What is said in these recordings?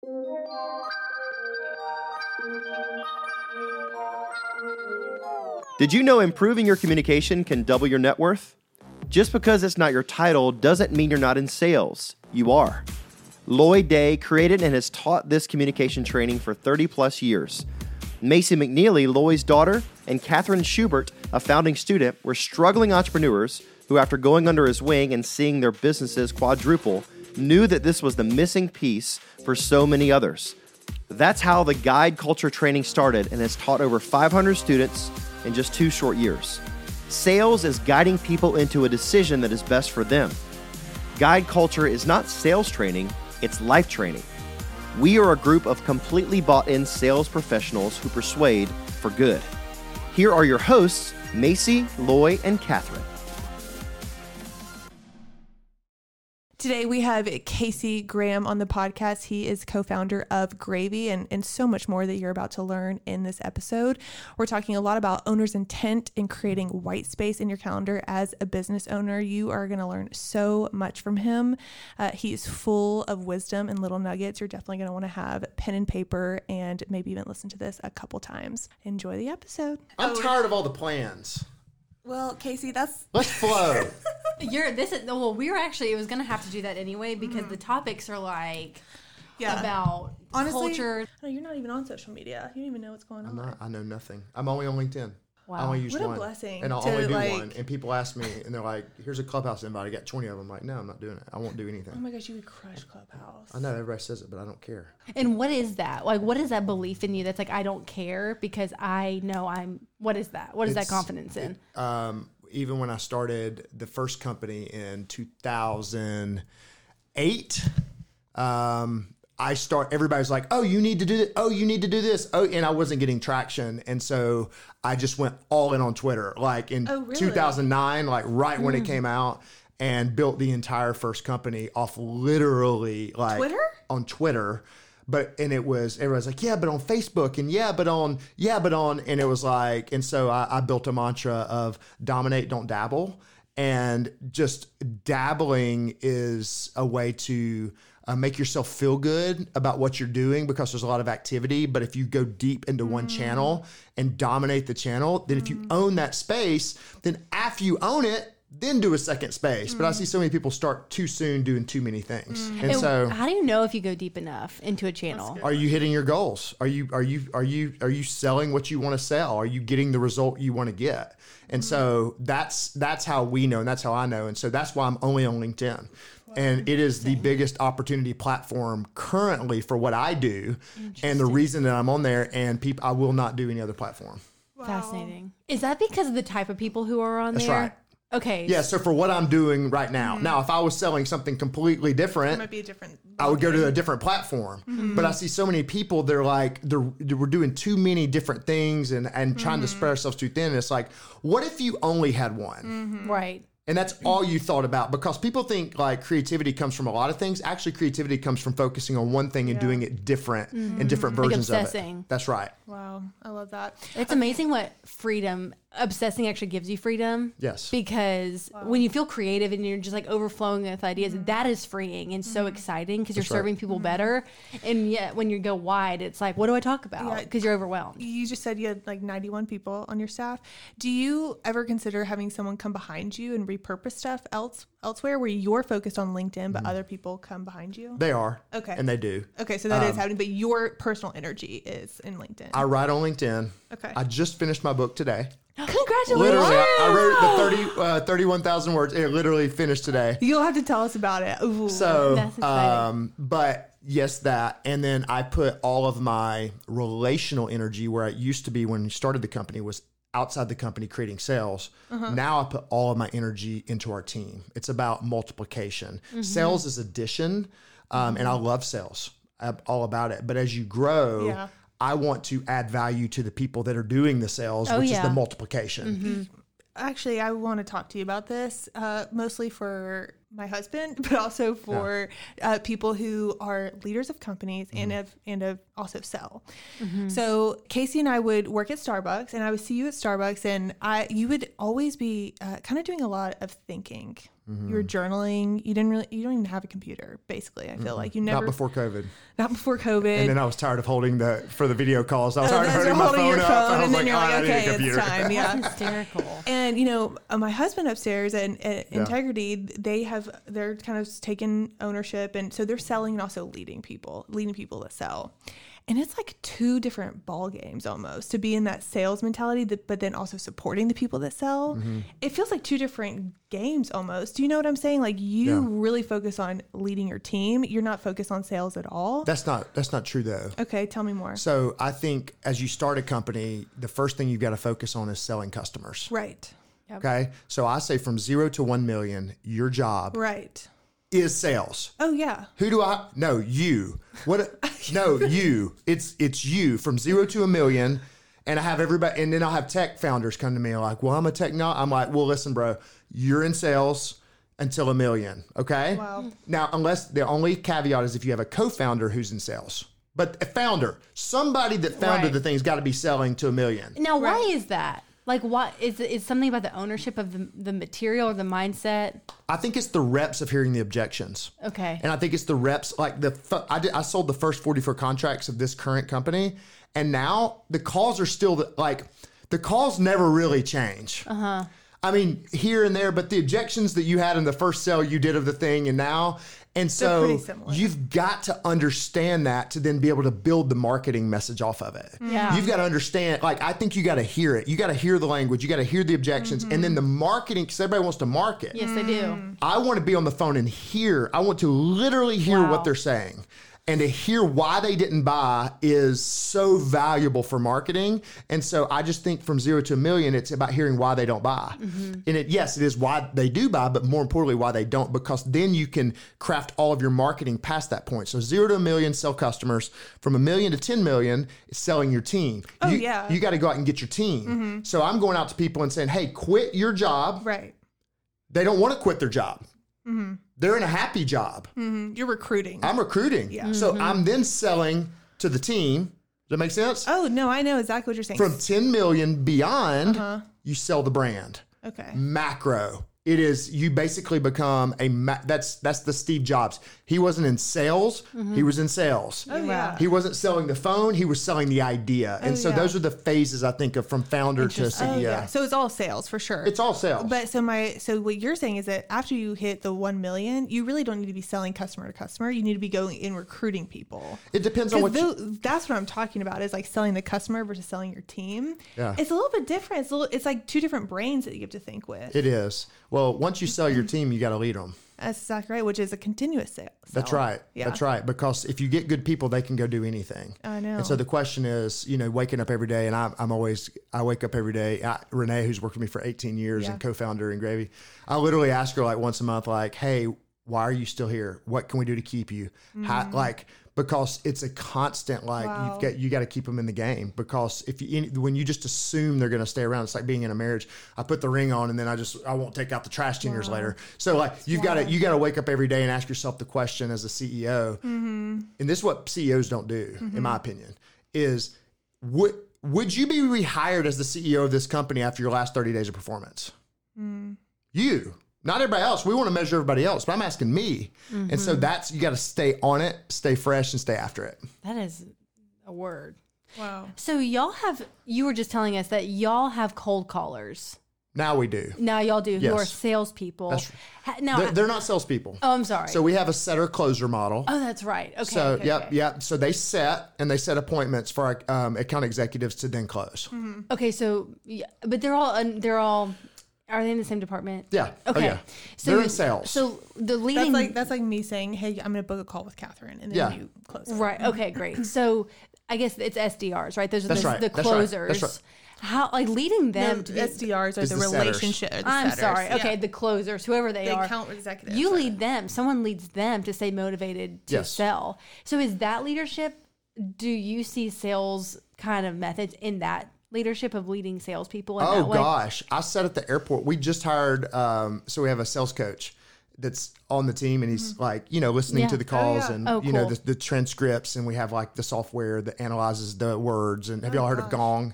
Did you know improving your communication can double your net worth? Just because it's not your title doesn't mean you're not in sales. You are. Lloyd Day created and has taught this communication training for 30 plus years. Macy McNeely, Lloyd's daughter, and Catherine Schubert, a founding student, were struggling entrepreneurs who, after going under his wing and seeing their businesses quadruple, knew that this was the missing piece for so many others. That's how the Guide Culture training started and has taught over 500 students in just 2 short years. Sales is guiding people into a decision that is best for them. Guide Culture is not sales training, it's life training. We are a group of completely bought-in sales professionals who persuade for good. Here are your hosts, Macy, Loy, and Catherine. Today we have Casey Graham on the podcast. He is co-founder of Gravy and so much more that you're about to learn in this episode. We're talking a lot about owner's intent in creating white space in your calendar as a business owner. You are going to learn so much from him. He's full of wisdom and little nuggets. You're definitely going to want to have pen and paper and maybe even listen to this a couple times. Enjoy the episode. I'm tired of all the plans. Well, Casey, let's flow. It was going to have to do that anyway because the topics are like about honestly, culture. No, you're not even on social media. You don't even know what's going on. I know nothing. I'm only on LinkedIn. Wow. I only use what one. A blessing. And I'll only do one. And people ask me, and they're like, here's a Clubhouse invite. I got 20 of them. I'm like, no, I'm not doing it. I won't do anything. Oh my gosh, you would crush Clubhouse. I know everybody says it, but I don't care. And what is that? Like, what is that belief in you that's like, I don't care because I know what is that? What is that confidence in? Even when I started the first company in 2008, everybody's like, oh, you need to do this. Oh, you need to do this. Oh, and I wasn't getting traction. And so I just went all in on Twitter, like in 2009, like right when it came out, and built the entire first company off literally like on Twitter. And everybody's like, yeah, but on Facebook and and it was like, and so I built a mantra of dominate, don't dabble. And just dabbling is a way to make yourself feel good about what you're doing because there's a lot of activity. But if you go deep into one channel and dominate the channel, then if you own that space, then after you own it, then do a second space. But I see so many people start too soon doing too many things. And so how do you know if you go deep enough into a channel? Are you hitting your goals? Are you selling what you want to sell? Are you getting the result you want to get? And so that's how we know, and that's how I know. And so that's why I'm only on LinkedIn. Wow. And it is the biggest opportunity platform currently for what I do. And the reason that I'm on there, and I will not do any other platform. Wow. Fascinating. Is that because of the type of people who are on there? That's right. Okay. Yeah, so for what I'm doing right now. Now, if I was selling something completely different, it might be a different I would go to a different platform. But I see so many people, we're doing too many different things and trying to spread ourselves too thin. And it's like, what if you only had one? Right. And that's all you thought about, because people think like creativity comes from a lot of things. Actually, creativity comes from focusing on one thing and doing it different in different versions of it. That's right. Wow. I love that. It's amazing what obsessing actually gives you freedom. Yes. Because when you feel creative and you're just like overflowing with ideas, that is freeing and so exciting because you're serving people better. And yet when you go wide, it's like, what do I talk about? Because you're overwhelmed. You just said you had like 91 people on your staff. Do you ever consider having someone come behind you and repurpose stuff elsewhere where you're focused on LinkedIn, but other people come behind you? They are. Okay. And they do. Okay. So that is happening, but your personal energy is in LinkedIn. I write on LinkedIn. Okay. I just finished my book today. Congratulations. Literally, I wrote the 31,000 words. It literally finished today. You'll have to tell us about it. Ooh. So, that's exciting. but yes, that. And then I put all of my relational energy where it used to be when we started the company was outside the company creating sales. Now I put all of my energy into our team. It's about multiplication. Sales is addition. And I love sales. I'm all about it. But as you grow, I want to add value to the people that are doing the sales, which is the multiplication. Actually, I want to talk to you about this, mostly for my husband, but also for people who are leaders of companies and have also sell. So Casey and I would work at Starbucks, and I would see you at Starbucks, and you would always be kind of doing a lot of thinking. You were journaling. You don't even have a computer, basically. I feel like you never. Not before COVID. Not before COVID. And then I was tired of holding for the video calls. I was tired of holding my your phone up. I was and then like, you're I like, need a okay, computer. it's time. Yeah. That's hysterical. And, my husband upstairs at Integrity, they're kind of taking ownership. And so they're selling and also leading people that sell. And it's like two different ball games almost to be in that sales mentality, but then also supporting the people that sell. It feels like two different games almost. Do you know what I'm saying? Like you really focus on leading your team. You're not focused on sales at all. That's not true though. Okay. Tell me more. So I think as you start a company, the first thing you've got to focus on is selling customers. Right. Yep. Okay. So I say from 0 to 1 million, your job Right. is sales. Oh yeah. Who do I? No, you. What? No, you. It's you from 0 to 1 million. And I have everybody, and then I'll have tech founders come to me like, well, I'm a tech now. I'm like, well, listen, bro, you're in sales until 1 million. Okay. Wow. Now, unless the only caveat is if you have a co-founder who's in sales, but a founder, somebody that founded the thing's got to be selling to 1 million. Now, why is that? Like, what is something about the ownership of the material or the mindset? I think it's the reps of hearing the objections. Okay. And I think it's the reps, like I sold the first 44 contracts of this current company. And now the calls are still the calls never really change. Uh-huh. I mean, here and there, but the objections that you had in the first sale you did of the thing and now, and so you've got to understand that to then be able to build the marketing message off of it. Yeah. You've got to understand, like, I think you got to hear it. You got to hear the language. You got to hear the objections. And then the marketing, because everybody wants to market. Yes, they do. I want to be on the phone and hear. I want to literally hear what they're saying. And to hear why they didn't buy is so valuable for marketing. And so I just think from 0 to 1 million, it's about hearing why they don't buy. And it is why they do buy, but more importantly, why they don't, because then you can craft all of your marketing past that point. So 0 to 1 million, sell customers. From 1 million to 10 million, is selling your team. Oh, You got to go out and get your team. So I'm going out to people and saying, hey, quit your job. Right. They don't want to quit their job. They're in a happy job. You're recruiting. I'm recruiting. Yeah. So I'm then selling to the team. Does that make sense? Oh, no, I know exactly what you're saying. From 10 million beyond, you sell the brand. Okay. Macro. It is, you basically become that's the Steve Jobs. He wasn't in sales. He was in sales. Oh, yeah. He wasn't selling the phone. He was selling the idea. And so those are the phases, I think, of from founder to CEO. Oh, yeah. So it's all sales for sure. It's all sales. But so what you're saying is that after you hit the 1 million, you really don't need to be selling customer to customer. You need to be going in recruiting people. It depends on what that's what I'm talking about is like selling the customer versus selling your team. Yeah. It's a little bit different. It's like two different brains that you have to think with. It is. Well, once you sell your team, you got to lead them. That's exactly right, which is a continuous sale. That's right. Yeah. That's right. Because if you get good people, they can go do anything. I know. And so the question is, waking up every day, and I wake up every day. Renee, who's worked with me for 18 years and co-founder in Gravy, I literally ask her like once a month, like, hey, why are you still here? What can we do to keep you? Because it's a constant, you got to keep them in the game, because when you just assume they're going to stay around, it's like being in a marriage. I put the ring on and then I won't take out the trash 10 years later. So you got to wake up every day and ask yourself the question as a CEO. And this is what CEOs don't do, in my opinion, is would you be rehired as the CEO of this company after your last 30 days of performance? You. Not everybody else. We want to measure everybody else, but I'm asking me. And so you got to stay on it, stay fresh, and stay after it. That is a word. Wow. So you were just telling us that y'all have cold callers. Now we do. Now y'all do, Yes. who are salespeople. Now they're not salespeople. Oh, I'm sorry. So we have a setter closer model. Oh, that's right. Okay. So okay. yep. So they set appointments for our account executives to then close. Okay. So, but they're all. Are they in the same department? Yeah. Okay. Oh, yeah. So they're in sales. So the leading. That's like me saying, "Hey, I'm going to book a call with Catherine," and then you close it. Right. Okay. Great. So I guess it's SDRs, right? Those are the That's closers. That's right. How leading them to be, SDRs are is the the relationship. I'm setters. sorry. Okay, Yeah. the closers, whoever they are. account executives. You right. lead them. Someone leads them to stay motivated to Yes. sell. So is that leadership? Do you see sales kind of methods in that leadership of leading salespeople in that way? Gosh, I sat at the airport. We just hired. So we have a sales coach that's on the team, and he's listening to the calls and Oh, cool. the transcripts, and we have like the software that analyzes the words. And have y'all heard of Gong?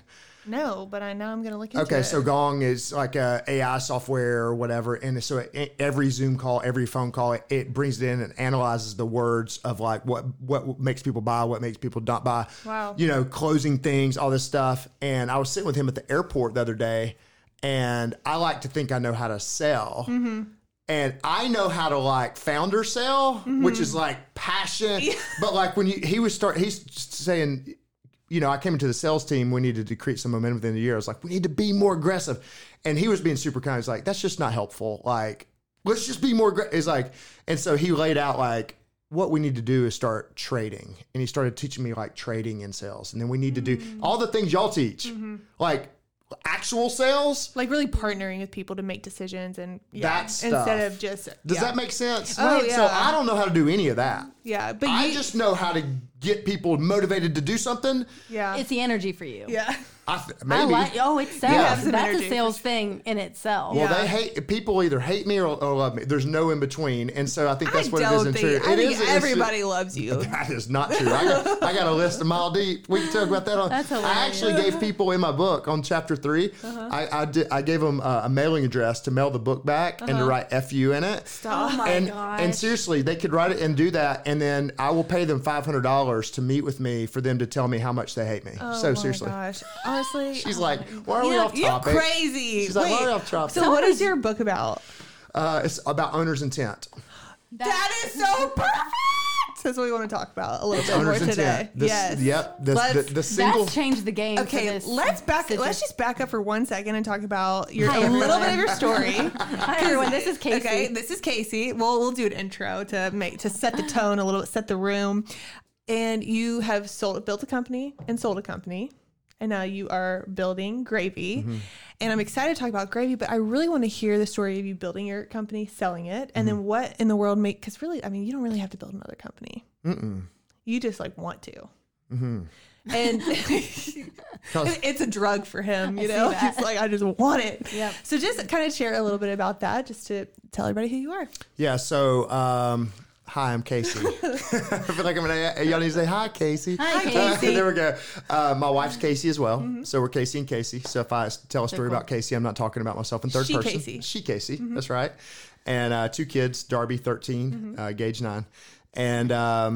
No, but now I'm going to look into it. Okay, so Gong is like a AI software or whatever, and so every Zoom call, every phone call, it brings it in and analyzes the words of like what makes people buy, what makes people not buy. Wow. You know, closing things, all this stuff. And I was sitting with him at the airport the other day, and I like to think I know how to sell. Mm-hmm. And I know how to like founder sell, which is like passion. Yeah. But like when he's saying, you know, I came into the sales team, we needed to create some momentum within the year. I was like, we need to be more aggressive. And he was being super kind. He's like, that's just not helpful. Like, let's just be more aggressive. It's like, and so he laid out like, what we need to do is start trading. And he started teaching me like trading in sales. And then we need to do all the things y'all teach, like actual sales. Like really partnering with people to make decisions and that stuff. Instead of just. Does that make sense? Oh, yeah. So I don't know how to do any of that. Yeah. But I just know how to get people motivated to do something. Yeah. It's the energy for you. Yeah. Maybe. It's sales. Yeah. That's a sales thing in itself. Well, people either hate me or love me. There's no in between. And so I think that's what it is in truth. I think everybody loves you. That is not true. I got a list a mile deep. We can talk about that. That's hilarious. I actually gave people in my book on chapter 3, I gave them a mailing address to mail the book back and to write FU in it. Stop. Oh my gosh. And seriously, they could write it and do that. And then I will pay them $500 to meet with me for them to tell me how much they hate me. Seriously. Gosh. Honestly. She's like, why are we off topic? You're crazy. She's like, why are we off topic? So what is your book about? It's about owner's intent. That is so perfect. That's what we want to talk about a little bit more today. Yes. Yep. The single. That's changed the game. Okay, let's just back up for 1 second and talk about a little bit of your story. Hi everyone, this is Casey. Okay, this is Casey. We'll do an intro to set the tone a little bit, set the room. And you have built a company and sold a company. And now you are building Gravy. Mm-hmm. And I'm excited to talk about Gravy, but I really want to hear the story of you building your company, selling it, and then what in the world because really, I mean, you don't really have to build another company. Mm-mm. You just like want to. Mm-hmm. And it's a drug for him, you know? It's like, I just want it. Yep. So just kind of share a little bit about that, just to tell everybody who you are. Yeah. So, hi, I'm Casey. I feel like y'all need to say, hi, Casey. Hi, Casey. There we go. My wife's Casey as well. Mm-hmm. So we're Casey and Casey. So if I tell a story about Casey, I'm not talking about myself in third person. Casey. She Casey. Mm-hmm. That's right. And 2 kids, Darby, 13, Gage, 9. And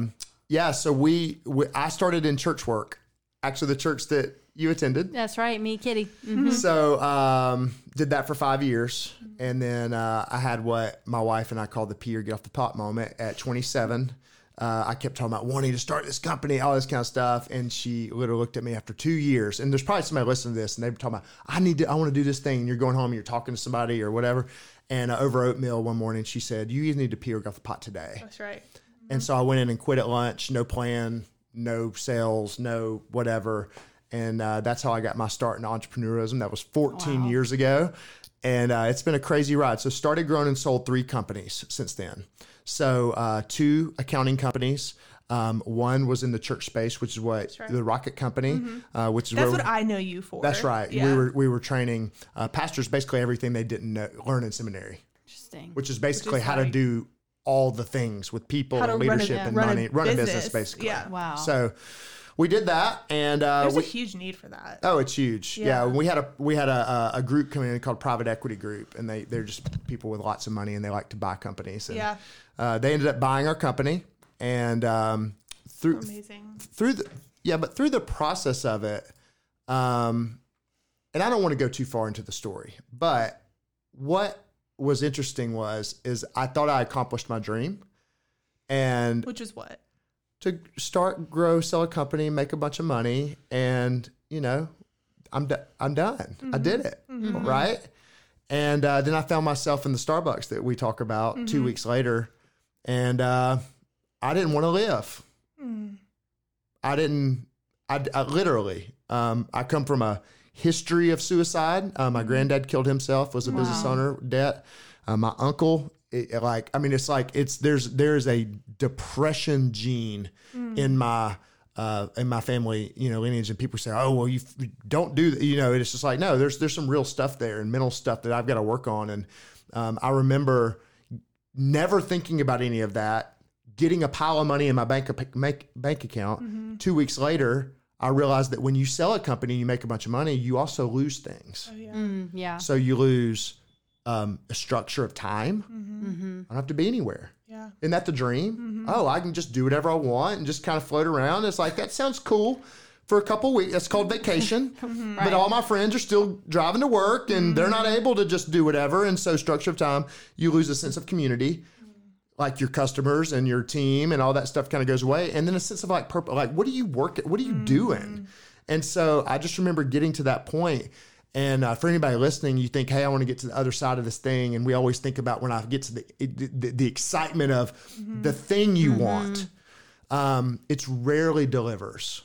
so I started in church work. Actually, the church that you attended. That's right. Me, Kitty. Mm-hmm. So did that for 5 years. And then I had what my wife and I called the pee or get off the pot moment at 27. I kept talking about wanting to start this company, all this kind of stuff. And she literally looked at me after 2 years. And there's probably somebody listening to this and they were talking about, I want to do this thing. And you're going home and you're talking to somebody or whatever. And over oatmeal one morning, she said, you either need to pee or get off the pot today. That's right. And so I went in and quit at lunch, no plan, no sales, no whatever. And that's how I got my start in entrepreneurism. That was 14 years ago. And it's been a crazy ride. So started, grown, and sold 3 companies since then. So 2 accounting companies. One was in the church space, which is the Rocket Company, which is that's what I know you for. That's right. Yeah. We were training pastors basically everything they didn't learn in seminary. Interesting. Which is basically how to do all the things with people and leadership and money, run a business basically. Yeah. Wow. So we did that, and there's a huge need for that. Oh, it's huge. Yeah. We had a group coming in called Private Equity Group, and they're just people with lots of money, and they like to buy companies. And, they ended up buying our company, and through the process of it, and I don't want to go too far into the story, but what was interesting is I thought I accomplished my dream, and which is what? To start, grow, sell a company, make a bunch of money, and I'm done. Mm-hmm. I did it, right? And then I found myself in the Starbucks that we talk about 2 weeks later, and I didn't want to live. I literally. I come from a history of suicide. My granddad killed himself. Was a business owner. Debt. My uncle. There's a depression gene in my family, lineage, and people say, oh, well, you don't do that. It's just like, no, there's some real stuff there and mental stuff that I've got to work on. And I remember never thinking about any of that, getting a pile of money in my bank account. 2 weeks later, I realized that when you sell a company and you make a bunch of money, you also lose things. Oh, yeah. Yeah. So you lose a structure of time. I don't have to be anywhere. Yeah. Isn't that the dream? Oh, I can just do whatever I want and just kind of float around. It's like, that sounds cool for a couple weeks. That's called vacation. But all my friends are still driving to work and they're not able to just do whatever. And so structure of time, you lose a sense of community, like your customers and your team and all that stuff kind of goes away. And then a sense of like purpose, like what are you working? What are you doing? And so I just remember getting to that point. And for anybody listening, you think, hey, I want to get to the other side of this thing. And we always think about when I get to the excitement of the thing you want, it's rarely delivers.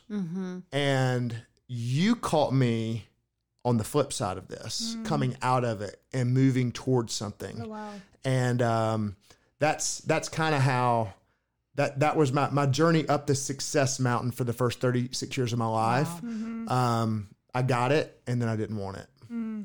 And you caught me on the flip side of this, coming out of it and moving towards something. Oh, wow. And that's kind of how that was my journey up the success mountain for the first 36 years of my life. Wow. I got it, and then I didn't want it.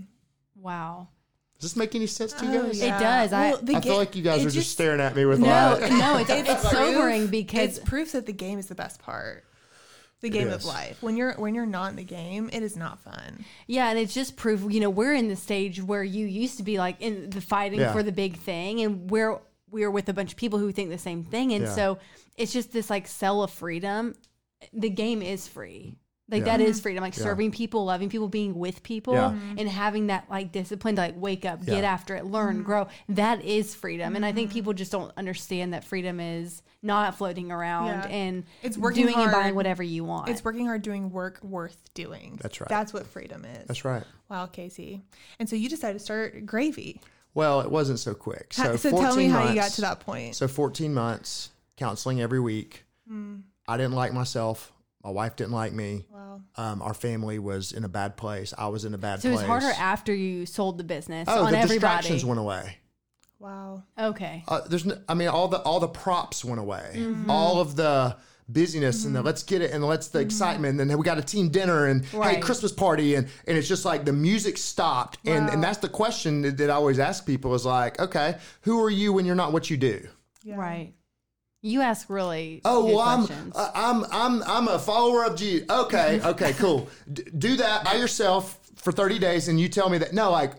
Wow. Does this make any sense to you guys? Yeah. It does. I feel like you guys are just staring at me with No, it's sobering because it's proof that the game is the best part. The game of life. When you're not in the game, it is not fun. Yeah, and it's just proof. We're in the stage where you used to be like in the fighting for the big thing, and we're with a bunch of people who think the same thing, and so it's just this like cell of freedom. The game is free. Like that is freedom, like serving people, loving people, being with people, and having that like discipline to like wake up, get after it, learn, grow. That is freedom. And I think people just don't understand that freedom is not floating around and it's working doing hard, and buying whatever you want. It's working hard doing work worth doing. That's right. That's what freedom is. That's right. Wow, Casey. And so you decided to start Gravy. Well, it wasn't so quick. So tell me how you got to that point. So 14 months, counseling every week. I didn't like myself. My wife didn't like me. Wow. Our family was in a bad place. I was in a bad place. So it was harder after you sold the business on everybody. Distractions went away. Wow. Okay. All the props went away. All of the busyness and the let's get it and the excitement. And then we got a team dinner and hey, Christmas party. And it's just like the music stopped. Wow. And that's the question that I always ask people is like, okay, who are you when you're not what you do? Yeah. Right. You ask really questions. I'm a follower of Jesus. Okay, cool. Do that by yourself for 30 days and you tell me that. No, like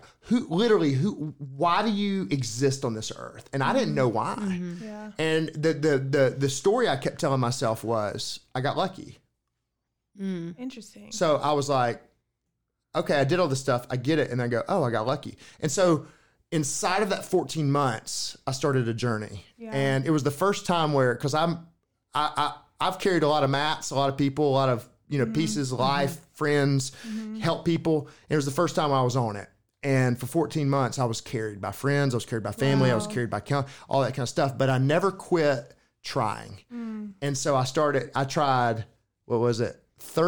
why do you exist on this earth? And I didn't know why. Yeah. And the story I kept telling myself was I got lucky. Interesting. So I was like, okay, I did all this stuff. I get it. And I go, oh, I got lucky. And so inside of that 14 months, I started a journey. Yeah. And it was the first time where, because I've carried a lot of mats, a lot of people, a lot of pieces, life, friends, help people. And it was the first time I was on it. And for 14 months, I was carried by friends, I was carried by family, I was carried by all that kind of stuff. But I never quit trying. And so I tried, what was it?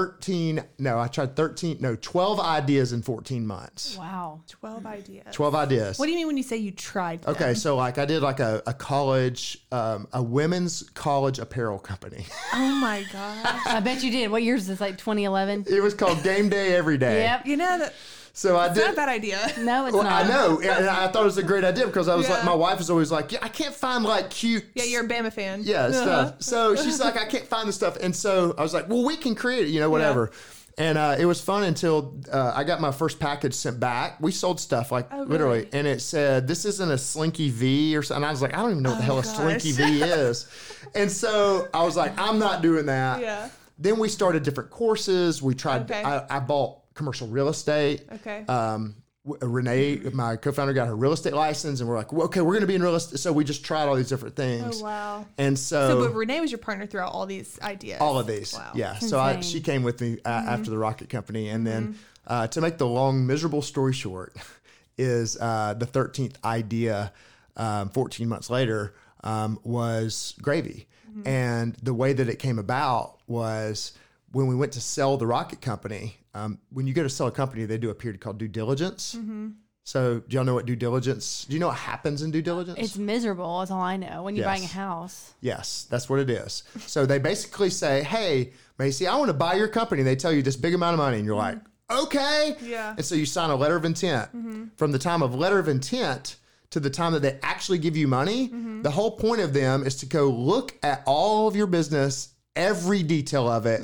12 ideas in 14 months. Wow. 12 ideas. 12 ideas. What do you mean when you say you tried them? Okay, so like I did like a college, a women's college apparel company. Oh my gosh. I bet you did. What year is this, like 2011? It was called Game Day Every Day. Yep. You know that. So I did. It's not a bad idea. No, it's not. I know. And I thought it was a great idea because I was like, my wife was always like, I can't find like cute. Yeah, you're a Bama fan. Yeah, stuff. So she's like, I can't find the stuff. And so I was like, well, we can create it, whatever. Yeah. And it was fun until I got my first package sent back. We sold stuff literally. And it said, this isn't a Slinky V or something. And I was like, I don't even know what the hell a Slinky V is. And so I was like, I'm not doing that. Yeah. Then we started different courses. We tried, I bought commercial real estate. Okay. Renee, my co-founder, got her real estate license, and we're like, well, okay, we're going to be in real estate. So we just tried all these different things. Oh, wow. And so but Renee was your partner throughout all these ideas. All of these. Wow. Yeah. So she came with me after the Rocket Company. And then to make the long, miserable story short is the 13th idea 14 months later was Gravy. And the way that it came about was when we went to sell the Rocket Company. When you go to sell a company, they do a period called due diligence. So do y'all know what due diligence? Do you know what happens in due diligence? It's miserable, is all I know, when you're buying a house. Yes, that's what it is. So they basically say, hey, Macy, I want to buy your company. They tell you this big amount of money, and you're like, okay. Yeah. And so you sign a letter of intent. From the time of letter of intent to the time that they actually give you money, the whole point of them is to go look at all of your business, every detail of it,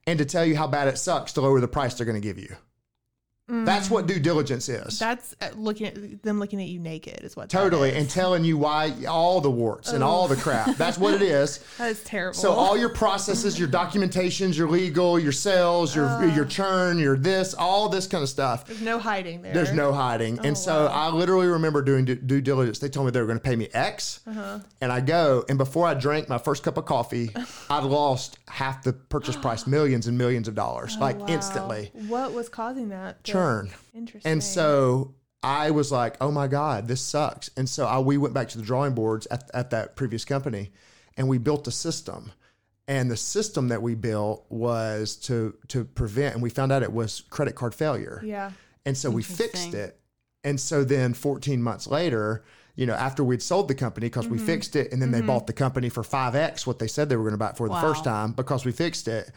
and to tell you how bad it sucks to lower the price they're going to give you. That's what due diligence is. That's looking at you naked is what Totally. that is. And telling you why, all the warts and all the crap. That's what it is. That is terrible. So all your processes, your documentations, your legal, your sales, your churn, your this, all this kind of stuff. There's no hiding there. There's no hiding. And so I literally remember doing due diligence. They told me they were going to pay me X. And I go, and before I drank my first cup of coffee, I'd lost half the purchase price, millions and millions of dollars, instantly. What was causing that? Churn. Interesting. And so I was like, oh my God, this sucks. And so we went back to the drawing boards at that previous company, and we built a system. And the system that we built was to prevent, and we found out it was credit card failure. Yeah. And so we fixed it. And so then 14 months later, after we'd sold the company, because we fixed it, and then they bought the company for 5X what they said they were going to buy it for the first time because we fixed it.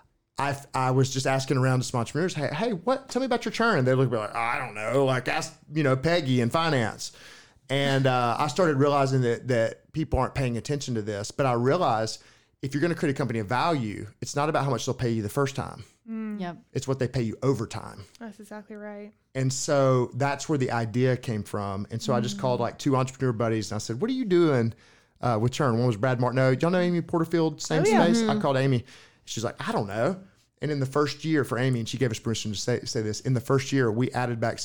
I was just asking around to some entrepreneurs, hey, tell me about your churn. And they look like, I don't know, ask, Peggy in finance. And I started realizing that people aren't paying attention to this. But I realized if you're going to create a company of value, it's not about how much they'll pay you the first time. Yep. It's what they pay you over time. That's exactly right. And so that's where the idea came from. And so I just called 2 entrepreneur buddies and I said, what are you doing with churn? One was Brad Martineau. Y'all know Amy Porterfield, same space? I called Amy. She's like, I don't know. And in the first year for Amy, and she gave us permission to say this, in the first year, we added back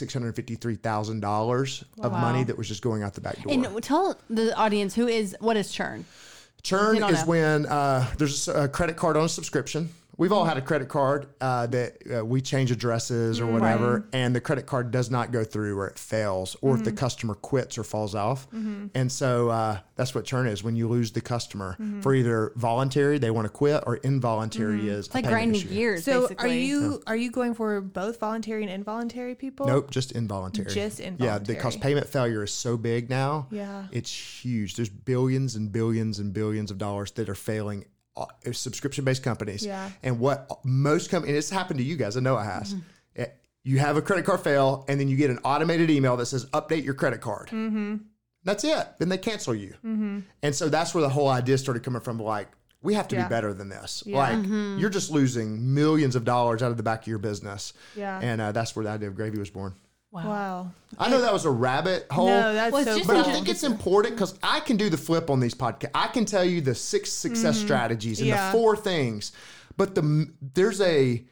$653,000 of money that was just going out the back door. And tell the audience what is churn? Churn is when there's a credit card on a subscription. We've all had a credit card that we change addresses or whatever, and the credit card does not go through, or it fails, or if the customer quits or falls off. And so that's what churn is, when you lose the customer for either voluntary, they want to quit, or involuntary is It's like grinding gears. So basically. are you going for both voluntary and involuntary people? Nope, just involuntary. Just involuntary. Yeah, because payment failure is so big now. Yeah. It's huge. There's billions and billions and billions of dollars that are failing subscription-based companies. Yeah. And what most companies, and it's happened to you guys, I know it has. You have a credit card fail, and then you get an automated email that says, update your credit card. That's it. Then they cancel you. And so that's where the whole idea started coming from, we have to be better than this. You're just losing millions of dollars out of the back of your business. Yeah. And that's where the idea of Gravy was born. Wow. I know that was a rabbit hole. No, that's Well, it's so just But cool. I think it's important because I can do the flip on these podcasts. I can tell you the 6 success strategies and the 4 things, but there's a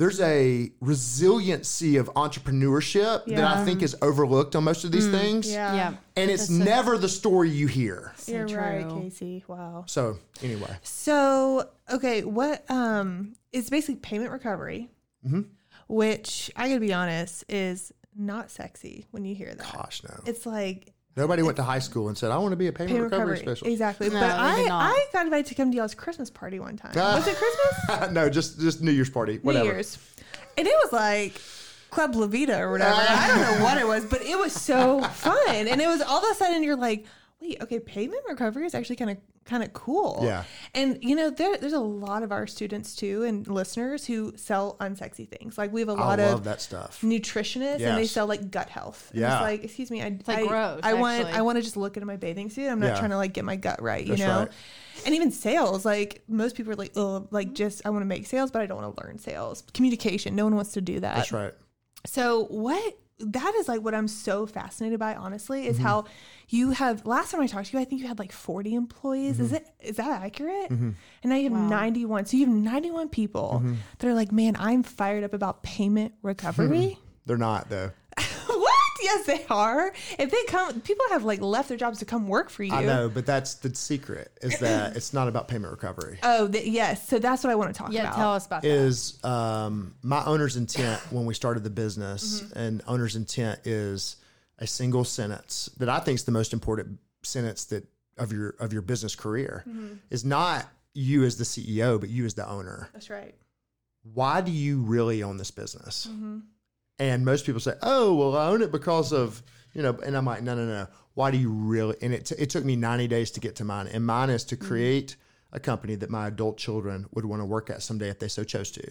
resiliency of entrepreneurship that I think is overlooked on most of these things. Yeah. And it's never the story you hear. You're true. right, Casey. Wow. So anyway, So, okay, what is basically payment recovery, which I gotta be honest is not sexy when you hear that. gosh, no. It's like Nobody went to high school and said, I want to be a payment recovery specialist. Exactly. No, but they did not. I got invited to come to y'all's Christmas party one time. Was it Christmas? No, just New Year's party, whatever. New Year's. And it was like Club La Vida or whatever. I don't know what it was, but it was so fun. And it was all of a sudden you're like, wait, okay, payment recovery is actually kind of cool. Yeah. And there's a lot of our students too and listeners who sell unsexy things. Like we have a lot I love of that stuff. nutritionists and they Yes. sell like gut health. And Yeah. it's like, excuse me, gross, I actually. want to just look into my bathing suit. I'm not Yeah. trying to like get my gut right, That's right. And even sales, like most people are like, oh, like just I want to make sales, but I don't want to learn sales. Communication, no one wants to do that. That's right. So that is like what I'm so fascinated by, honestly, Mm-hmm. is how you have, last time I talked to you, I think you had like 40 employees. Mm-hmm. Is that accurate? And now you have 91. So you have 91 people Mm-hmm. that are like, man, I'm fired up about payment recovery. They're not, though. What? Yes, they are. If they come, people have like left their jobs to come work for you. I know, but that's the secret, is that it's not about payment recovery. Oh, yes. So that's what I want to talk Yeah, about. tell us about that. Is my owner's intent when we started the business, and owner's intent is a single sentence that I think is the most important sentence that of your business career, is not you as the CEO, but you as the owner. That's right. Why do you really own this business? And most people say, oh, well, I own it because of, and I'm like, no. Why do you really? And it took me 90 days to get to mine. And mine is to create a company that my adult children would want to work at someday if they so chose to.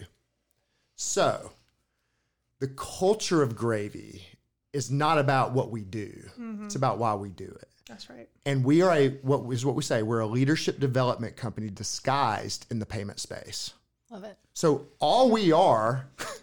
So the culture of Gravy is not about what we do. It's about why we do it. That's right. And we are what we say, we're a leadership development company disguised in the payment space. Love it. So all we are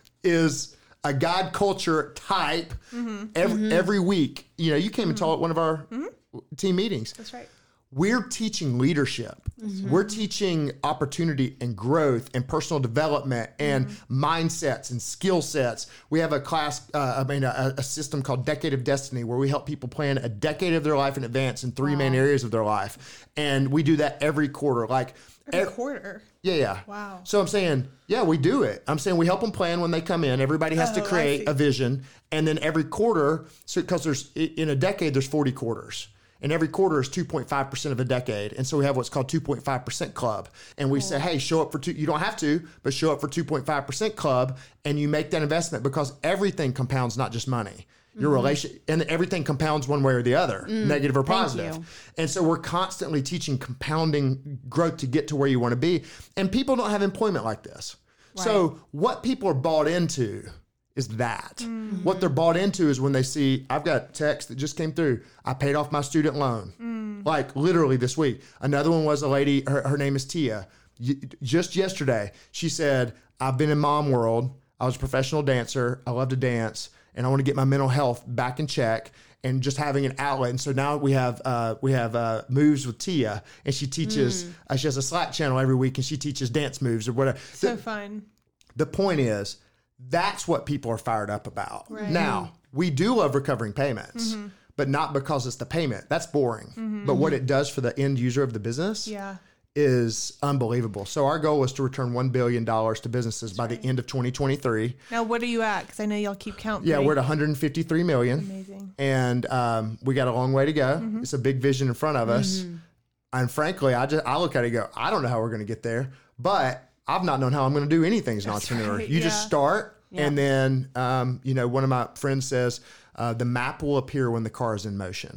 is a God culture type every week. You know, you came and taught at one of our team meetings. That's right. We're teaching leadership. We're teaching opportunity and growth and personal development and mindsets and skill sets. We have a class, a system called Decade of Destiny, where we help people plan a decade of their life in advance in three main areas of their life. And we do that every quarter. Like Every quarter. Yeah. Wow. So I'm saying, yeah, we do it. I'm saying we help them plan when they come in. Everybody has to create a vision. And then every quarter, so because there's in a decade, there's 40 quarters. And every quarter is 2.5% of a decade. And so we have what's called 2.5% club. And we say, hey, show up for you don't have to, but show up for 2.5% club. And you make that investment because everything compounds, not just money. Your relation and everything compounds one way or the other, negative or positive. And so we're constantly teaching compounding growth to get to where you want to be. And people don't have employment like this. Right. So what people are bought into is that. What they're bought into is when they see, I've got text that just came through. I paid off my student loan. Like literally this week. Another one was a lady, her name is Tia. Just yesterday, she said, I've been in mom world. I was a professional dancer. I love to dance. And I want to get my mental health back in check and just having an outlet. And so now we have moves with Tia, and she teaches, she has a Slack channel every week, and she teaches dance moves or whatever. So fun. The point is, that's what people are fired up about. Right. Now, we do love recovering payments, but not because it's the payment. That's boring. But what it does for the end user of the business is unbelievable. So our goal is to return $1 billion to businesses by the end of 2023. Now, what are you at? Because I know y'all keep counting. Yeah, we're at 153 million. Amazing. And we got a long way to go. It's a big vision in front of us. And frankly, I look at it and go, I don't know how we're going to get there, but I've not known how I'm going to do anything as an entrepreneur. Right, you just start, and then, one of my friends says, the map will appear when the car is in motion.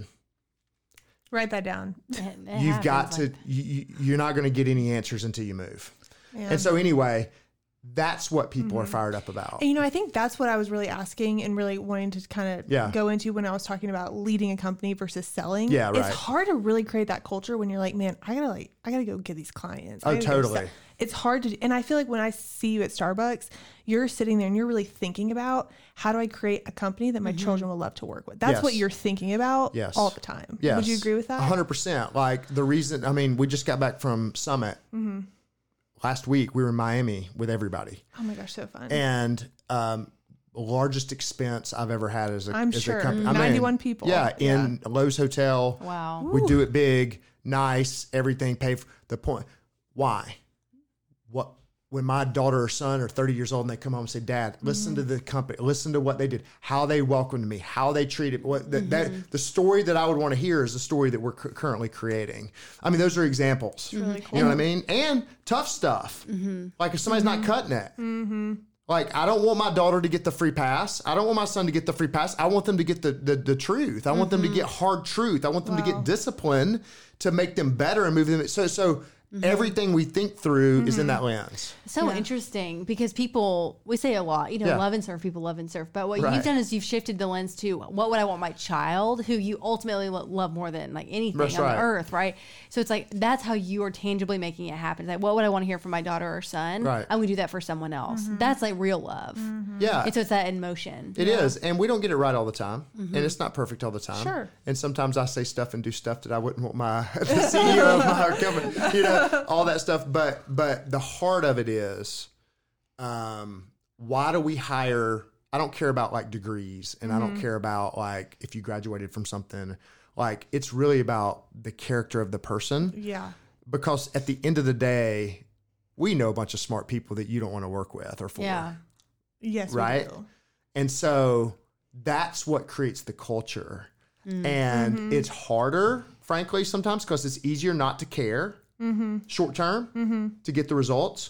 Write that down. You've got to, you're not going to get any answers until you move. Yeah. And so anyway, that's what people are fired up about. And, I think that's what I was really asking and really wanting to kind of go into when I was talking about leading a company versus selling. Yeah, right. It's hard to really create that culture when you're like, man, I gotta go get these clients. Oh, totally. It's hard to, and I feel like when I see you at Starbucks, you're sitting there and you're really thinking about how do I create a company that my children will love to work with? That's what you're thinking about all the time. Yes. Would you agree with that? 100%. Like the reason, we just got back from Summit. Last week we were in Miami with everybody. Oh my gosh, so fun. And largest expense I've ever had as a sure. company. 91 people. Yeah, in Lowe's Hotel. Wow. We do it big, nice, everything, pay for the point. Why? When my daughter or son are 30 years old and they come home and say, Dad, listen to the company, listen to what they did, how they welcomed me, how they treated the story that I would want to hear is the story that we're currently creating. I mean, those are examples. Really cool. You know what I mean? And tough stuff. Like if somebody's not cutting it. Like, I don't want my daughter to get the free pass. I don't want my son to get the free pass. I want them to get the truth. I want them to get hard truth. I want them to get discipline to make them better and move them. So everything we think through is in that lens. So interesting because we say a lot, love and serve, people love and serve. But what you've done is you've shifted the lens to what would I want my child, who you ultimately love more than like anything on the earth, right? So it's like, that's how you are tangibly making it happen. It's like, what would I want to hear from my daughter or son? Right. I'm going to do that for someone else. That's like real love. Yeah. And so it's that in motion. It is. And we don't get it right all the time. And it's not perfect all the time. Sure. And sometimes I say stuff and do stuff that I wouldn't want the CEO of my company, all that stuff. But the heart of it is, why do we hire? I don't care about like degrees, and I don't care about like if you graduated from something. Like it's really about the character of the person. Yeah. Because at the end of the day, we know a bunch of smart people that you don't want to work with or for. Yeah. Yes. Right. We do. And so that's what creates the culture. And it's harder, frankly, sometimes because it's easier not to care short term to get the results.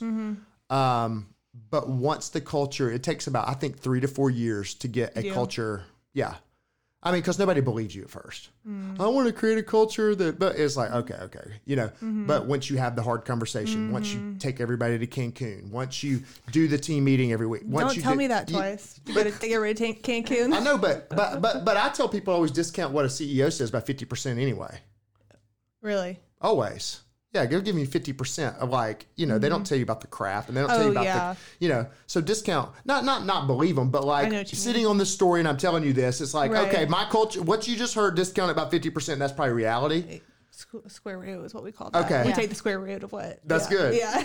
But once the culture, it takes about, I think, 3 to 4 years to get a culture. Yeah. I mean, because nobody believes you at first. I want to create a culture but it's like, okay. But once you have the hard conversation, once you take everybody to Cancun, once you do the team meeting every week. Don't tell me that twice. You got to get ready to Cancun. I know, but I tell people I always discount what a CEO says by 50% anyway. Really? Always. Yeah, go give me 50% of like, they don't tell you about the craft and they don't tell you about the, so discount, not believe them, but like sitting on this story and I'm telling you this, it's like, okay, my culture, what you just heard discount about 50%, that's probably reality. Square root is what we call that. Okay. We take the square root of what. That's good. Yeah.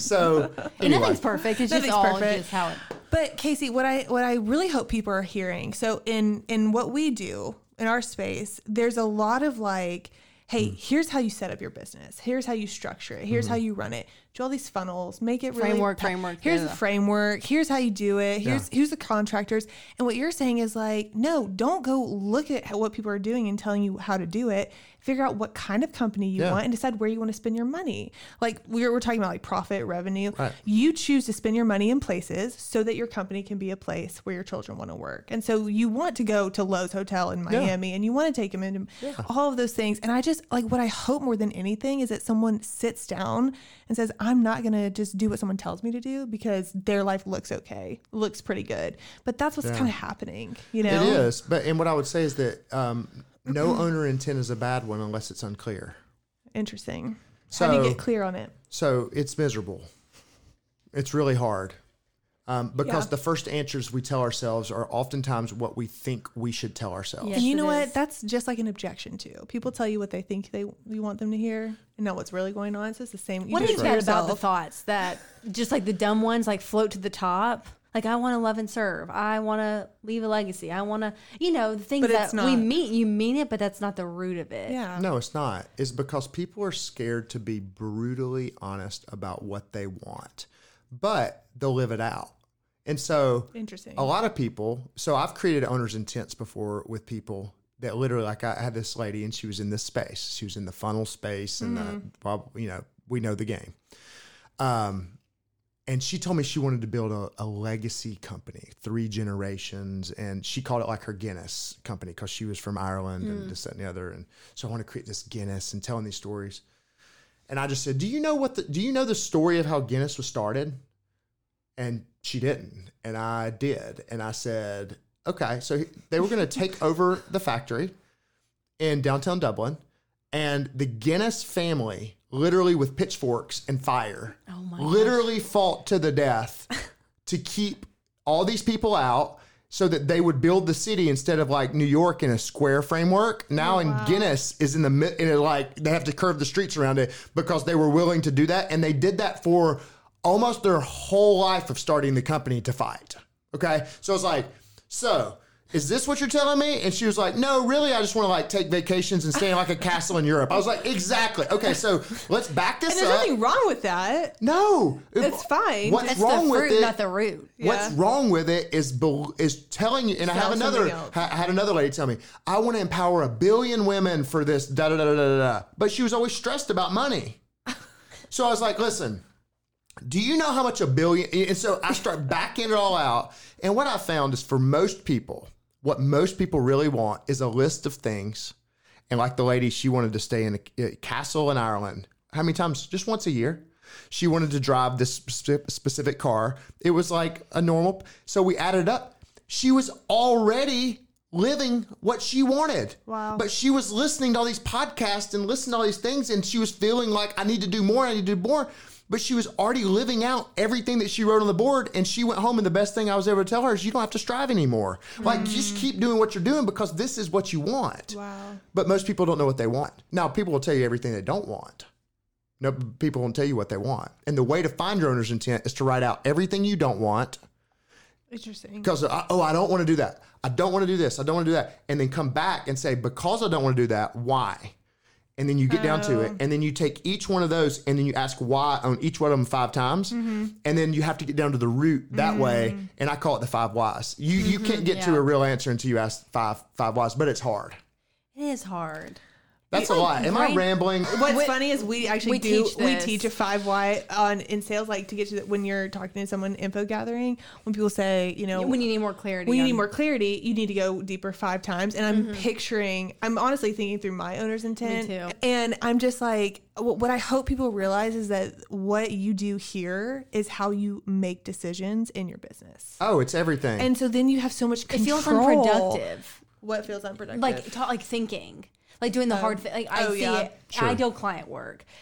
So anyway. Nothing's perfect. It's just all just how it. But Casey, what I really hope people are hearing, so in what we do in our space, there's a lot of like, hey, here's how you set up your business. Here's how you structure it. Here's how you run it. Do all these funnels, make it really framework. Here's the framework. Here's how you do it. Here's the contractors. And what you're saying is like, no, don't go look at what people are doing and telling you how to do it. Figure out what kind of company you want and decide where you want to spend your money. Like we're talking about like profit, revenue. Right. You choose to spend your money in places so that your company can be a place where your children want to work. And so you want to go to Lowe's Hotel in Miami and you want to take them into all of those things. And I just like what I hope more than anything is that someone sits down and says, I'm not going to just do what someone tells me to do because their life looks okay, looks pretty good. But that's what's kind of happening, It is. And what I would say is that no owner intent is a bad one unless it's unclear. Interesting. So, how do you get clear on it? So it's miserable. It's really hard. Because the first answers we tell ourselves are oftentimes what we think we should tell ourselves. Yes, and you know what? That's just like an objection too. People tell you what they think you want them to hear and not what's really going on. So it's the same. What is that about the thoughts that just like the dumb ones like float to the top? Like, I want to love and serve. I want to leave a legacy. I want to, the things that we mean, you mean it, but that's not the root of it. Yeah. No, it's not. It's because people are scared to be brutally honest about what they want, but they'll live it out. And so interesting. A lot of people, so I've created owner's intents before with people that literally, like I had this lady and she was in this space. She was in the funnel space and, we know the game. And she told me she wanted to build a legacy company, 3 generations. And she called it like her Guinness company because she was from Ireland and this, that, and the other. And so I want to create this Guinness and telling these stories. And I just said, do you know the story of how Guinness was started? And she didn't. And I did. And I said, okay. So they were going to take over the factory in downtown Dublin. And the Guinness family, literally with pitchforks and fire, literally fought to the death to keep all these people out so that they would build the city instead of like New York in a square framework. Now in Guinness is in the middle, like they have to curve the streets around it because they were willing to do that. And they did that for almost their whole life of starting the company to fight. Okay. So it's like, is this what you're telling me? And she was like, no, really, I just want to like take vacations and stay in like a castle in Europe. I was like, exactly. Okay, so let's back this up. And there's nothing wrong with that. No. It's fine. What's That's wrong the fruit, with it? Not the root. What's wrong with it is telling you, and I have had another lady tell me, I want to empower 1 billion women for this, da-da-da-da-da-da. But she was always stressed about money. So I was like, listen, do you know how much 1 billion, and so I start backing it all out. And what I found is for most people, what most people really want is a list of things. And like the lady, she wanted to stay in a castle in Ireland. How many times? Just once a year. She wanted to drive this specific car. It was like a normal. So we added up. She was already living what she wanted. Wow. But she was listening to all these podcasts and listening to all these things. And she was feeling like, I need to do more. I need to do more. But she was already living out everything that she wrote on the board. And she went home, and the best thing I was able to tell her is you don't have to strive anymore. Like, just keep doing what you're doing because this is what you want. Wow. But most people don't know what they want. Now, people will tell you everything they don't want. No, people won't tell you what they want. And the way to find your owner's intent is to write out everything you don't want. Interesting. Because, I don't want to do that. I don't want to do this. I don't want to do that. And then come back and say, because I don't want to do that, why? And then you get down to it, and then you take each one of those, and then you ask why on each one of them 5 times, and then you have to get down to the root that way. And I call it the 5 whys. You can't get to a real answer until you ask five whys, but it's hard. It is hard. That's a lot. Am I rambling? What's funny is we teach a 5 why in sales, like to get to when you're talking to someone info gathering, when people say, when you need more clarity. When you need more clarity, you need to go deeper 5 times. And I'm honestly thinking through my owner's intent. Me too. And I'm just like, what I hope people realize is that what you do here is how you make decisions in your business. Oh, it's everything. And so then you have so much control. It feels unproductive. What feels unproductive? Like thinking. Like doing the hard thing. Like I see it. Sure. Ideal client work.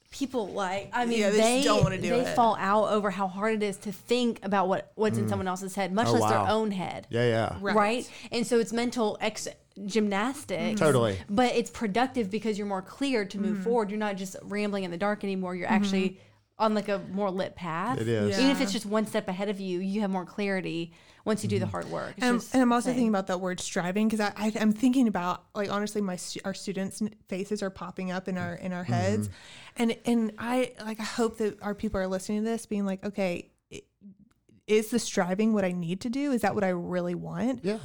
people they just don't want to do it. They fall out over how hard it is to think about what's in someone else's head, much less their own head. Yeah. Right. And so it's mental gymnastics. Totally. But it's productive because you're more clear to move forward. You're not just rambling in the dark anymore. You're actually on like a more lit path. It is. Even if it's just one step ahead of you, you have more clarity once you do the hard work. And I'm also thinking about that word striving, because I'm thinking about, like, honestly, our students' faces are popping up in our heads, and I hope that our people are listening to this being like, okay, is the striving what I need to do? Is that what I really want? Yeah.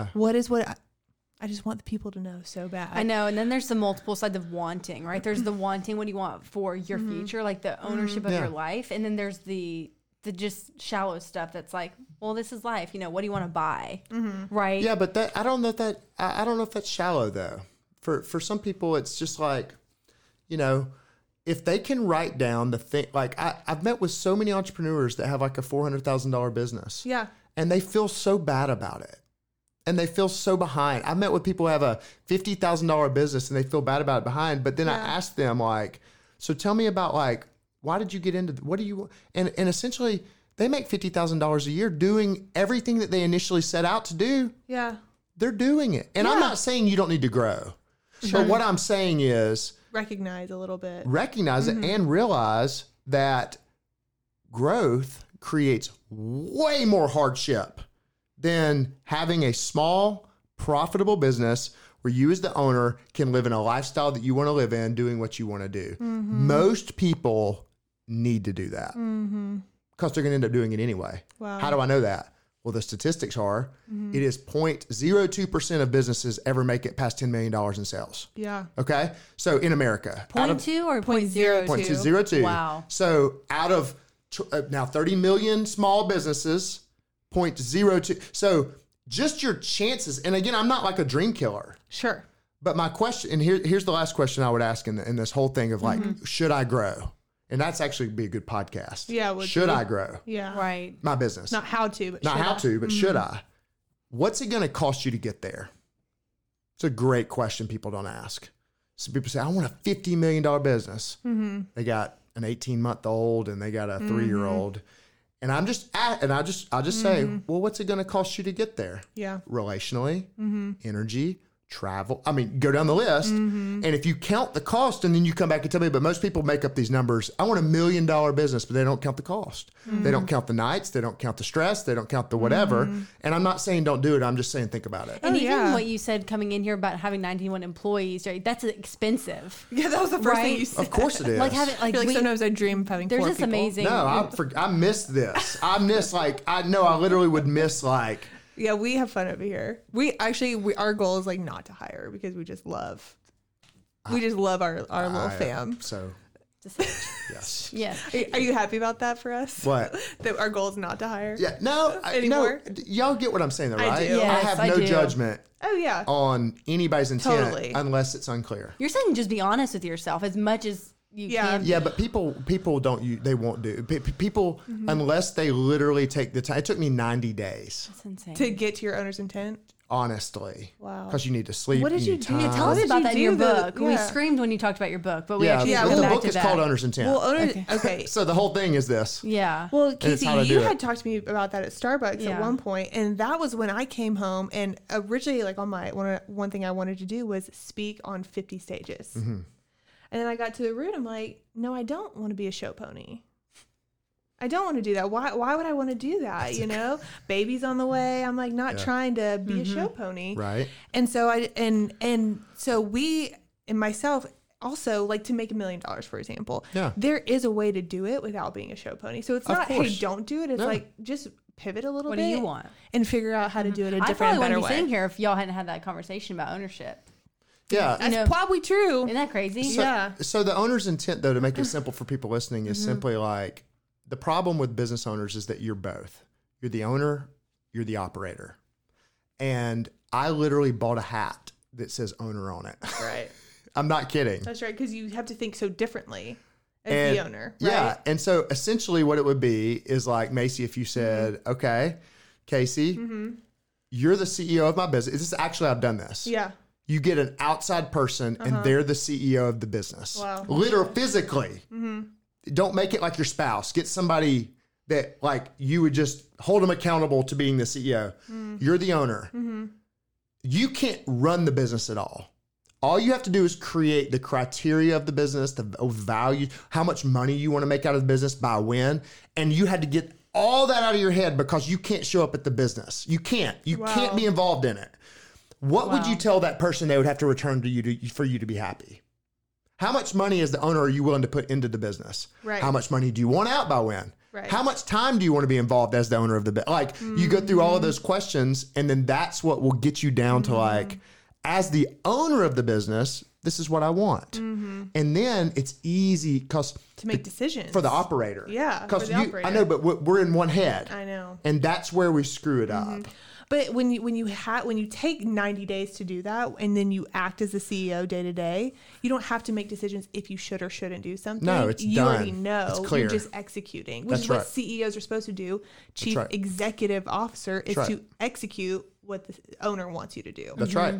I just want the people to know so bad. I know. And then there's the multiple sides of wanting, right? There's the wanting, what do you want for your future, like the ownership of your life. And then there's the just shallow stuff that's like, well, this is life. What do you want to buy? Right. Yeah. But I don't know if that's shallow though. For some people, it's just like, if they can write down the thing, like I've met with so many entrepreneurs that have like a $400,000 business. Yeah. And they feel so bad about it. And they feel so behind. I've met with people who have a $50,000 business and they feel bad about it behind. But then I ask them, like, so tell me about, like, why did you get into, what do you, and essentially they make $50,000 a year doing everything that they initially set out to do. Yeah. They're doing it. And I'm not saying you don't need to grow. But what I'm saying is recognize a little bit. Recognize it and realize that growth creates way more hardship than having a small, profitable business where you as the owner can live in a lifestyle that you want to live in, doing what you want to do. Most people need to do that because they're going to end up doing it anyway. Wow. How do I know that? Well, the statistics are it is 0.02% of businesses ever make it past $10 million in sales. Yeah. Okay. So in America, 0.2 or 0.02? 0.202. Wow. So out of now 30 million small businesses, 0.02. So just your chances. And again, I'm not like a dream killer. Sure. But my question, and here's the last question I would ask in this whole thing of like, should I grow? And that's actually be a good podcast. Yeah. Should I grow? Yeah. Right. My business. Not how to, but Not how to, but should I? What's it going to cost you to get there? It's a great question people don't ask. So people say, I want a $50 million business. They got an 18-month-old and they got a 3-year-old. And I'll just say, well, what's it going to cost you to get there? Yeah. Relationally, energy, travel. I mean, go down the list. And if you count the cost and then you come back and tell me, but most people make up these numbers. I want $1 million business, but they don't count the cost. They don't count the nights. They don't count the stress. They don't count the whatever. And I'm not saying don't do it. I'm just saying think about it. And even what you said coming in here about having 91 employees, right? That's expensive. Yeah, that was the first thing you said. Of course it is. Like having, I feel like sometimes I dream of having 4 people. There's this amazing. No, I missed this. I missed I literally would miss Yeah, we have fun over here. Our goal is like not to hire because we just love our little fam. So, yes. Yeah. Are you happy about that for us? What? That our goal is not to hire? Yeah. No. Anymore? No. Y'all get what I'm saying, though, right? I do. Yes, I have I no do. judgment Oh yeah. on anybody's intent Totally. unless it's unclear. You're saying just be honest with yourself as much as you can. Yeah, but people they won't do. People unless they literally take the time. It took me 90 days. That's insane. To get to your owner's intent. Honestly. Wow. Because you need to sleep. What did you need do? time. Yeah, Tell us did about you that in do your the- book. We yeah. screamed when you talked about your book, but we Yeah, actually the go back book to is that. called Owner's Intent. Well, okay. So the whole thing is this. Yeah. Well, it's Casey, how to do you it. had talked to me about that at Starbucks Yeah. at one point, and that was when I came home. And originally, like on my one thing I wanted to do was speak on 50 stages. And then I got to the root. I'm like, no, I don't want to be a show pony. I don't want to do that. Why would I want to do that? You know, baby's on the way. I'm like not trying to be a show pony. Right. And so so we and myself also like to make $1 million, for example. Yeah. There is a way to do it without being a show pony. So it's Of not, hey, course. don't do it. It's No. like just pivot a little What bit. do you want? And figure out how to do it a I different, probably better wouldn't be way. sitting here if y'all hadn't had that conversation about ownership. Yeah. That's know- probably true. Isn't that crazy? Yeah. So the owner's intent, though, to make it simple for people listening, is simply like the problem with business owners is that you're both. You're the owner, you're the operator. And I literally bought a hat that says owner on it. Right. I'm not kidding. That's right. Because you have to think so differently as And- the owner. Yeah. Right? And so essentially what it would be is like, Macy, if you said, okay, Casey, you're the CEO of my business. This is actually, I've done this. Yeah. You get an outside person and they're the CEO of the business. Wow. Literally, physically. Don't make it like your spouse. Get somebody that like you would just hold them accountable to being the CEO. You're the owner. You can't run the business at all. All you have to do is create the criteria of the business, the value, how much money you want to make out of the business by when. And you had to get all that out of your head because you can't show up at the business. You can't. You can't be involved in it. What would you tell that person they would have to return to you for you to be happy? How much money as the owner are you willing to put into the business? Right. How much money do you want out by when? Right. How much time do you want to be involved as the owner of the business? Like you go through all of those questions and then that's what will get you down to like, as the owner of the business, this is what I want. And then it's easy because to make decisions for the operator. Yeah. Because I know, but we're in one head. I know. And that's where we screw it up. But when you take 90 days to do that and then you act as the CEO day to day, you don't have to make decisions if you should or shouldn't do something. No, it's you done. already know. It's clear. You're just executing, which That's is what right. CEOs are supposed to do. Chief right. Executive Officer is That's to right. execute what the owner wants you to do. That's right.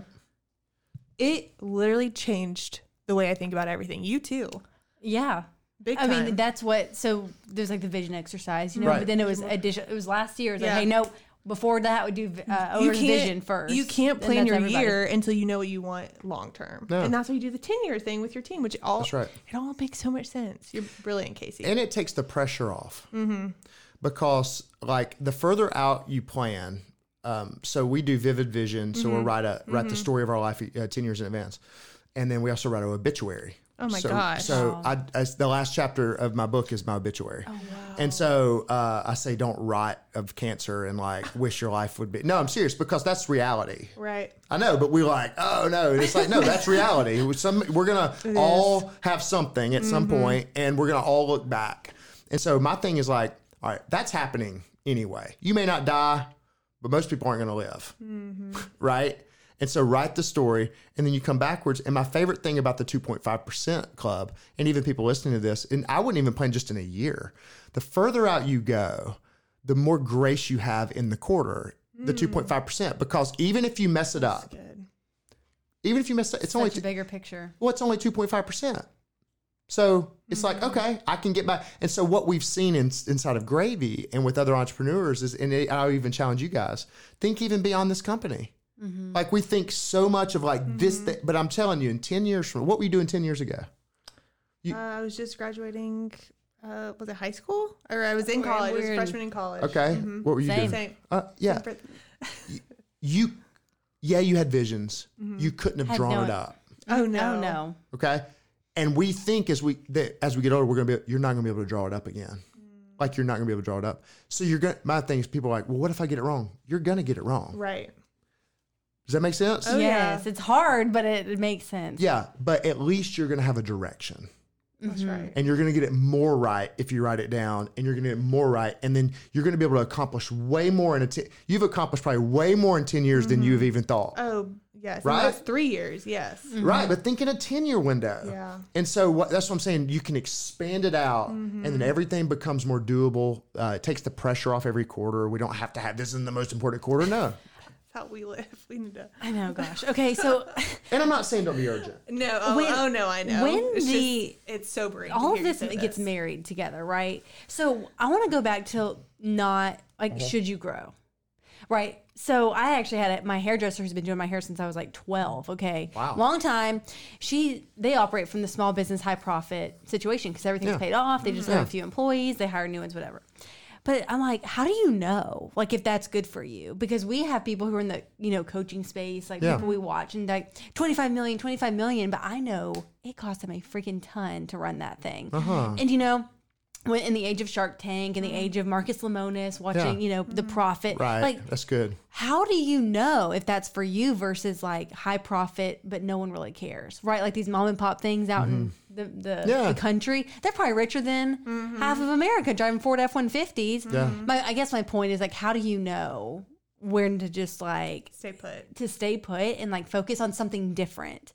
It literally changed the way I think about everything. You too. Yeah. Big I time. mean, that's what, so there's like the vision exercise, you know, Right. but then it was it was last year. It was Yeah. like, hey, no, before that, we do owner's vision first. You can't And plan that's your everybody. year until you know what you want long term. No. And that's why you do the 10-year thing with your team, which all That's right. it all makes so much sense. You're brilliant, Casey. And it takes the pressure off because like the further out you plan, so we do vivid vision. So we'll write the story of our life 10 years in advance. And then we also write an obituary. Oh my gosh. So the last chapter of my book is my obituary. Oh, wow. And so I say, don't write of cancer and like wish your life would be. No, I'm serious because that's reality. Right. I know, but we're like, oh no, it's like, no, that's reality. We're going to all have something at some point and we're going to all look back. And so my thing is like, all right, that's happening anyway. You may not die, but most people aren't going to live. Right? And so write the story and then you come backwards. And my favorite thing about the 2.5% club, and even people listening to this, and I wouldn't even plan just in a year, the further out you go, the more grace you have in the quarter, the 2.5%, because even if you mess it up, even if you mess it, it's only Such a bigger picture. well, it's only 2.5%. So it's like, okay, I can get back. And so what we've seen inside of Gravy and with other entrepreneurs is, and I'll even challenge you guys, think even beyond this company. Like we think so much of like this, but I'm telling you, in 10 years from what were you doing 10 years ago? I was just graduating. Was it high school? Or I was in college. I was a freshman in college. Okay. What were you doing? Same. Yeah. You had visions. You couldn't have Had drawn no- it up. Oh no. Oh, no. Okay. And we think as we get older, you're not going to be able to draw it up again. Like you're not going to be able to draw it up. So my thing is people are like, well, what if I get it wrong? You're going to get it wrong. Right. Does that make sense? Oh, yeah. Yes. It's hard, but it makes sense. Yeah. But at least you're going to have a direction. That's right. And you're going to get it more right if you write it down, and you're going to get it more right. And then you're going to be able to accomplish way more you've accomplished probably way more in 10 years than you've even thought. Oh, yes. Right? In the last 3 years, yes. Right. But think in a 10-year window. Yeah. And so that's what I'm saying. You can expand it out and then everything becomes more doable. It takes the pressure off every quarter. We don't have to have this in the most important quarter. No. How we live. We need to. I know, gosh. Okay, so And I'm not saying don't be urgent. No. When- no, I know. when it's it's sobering. to all of hear you this say gets married together, right? So I want to go back to not like, should you grow? Right. So I actually had my hairdresser who's been doing my hair since I was like 12. Okay. Wow. Long time. They operate from the small business, high profit situation because everything's paid off. They just have a few employees. They hire new ones, whatever. But I'm like, how do you know, like, if that's good for you? Because we have people who are in the, coaching space, like people we watch and like 25 million. But I know it costs them a freaking ton to run that thing. And, when in the age of Shark Tank, in the age of Marcus Lemonis, watching, the profit. Right. Like, That's good. how do you know if that's for you versus like high profit, but no one really cares, right? Like these mom and pop things out in the country, they're probably richer than half of America driving Ford F-150s. Yeah. I guess my point is like, how do you know when to just like Stay put. and like focus on something different,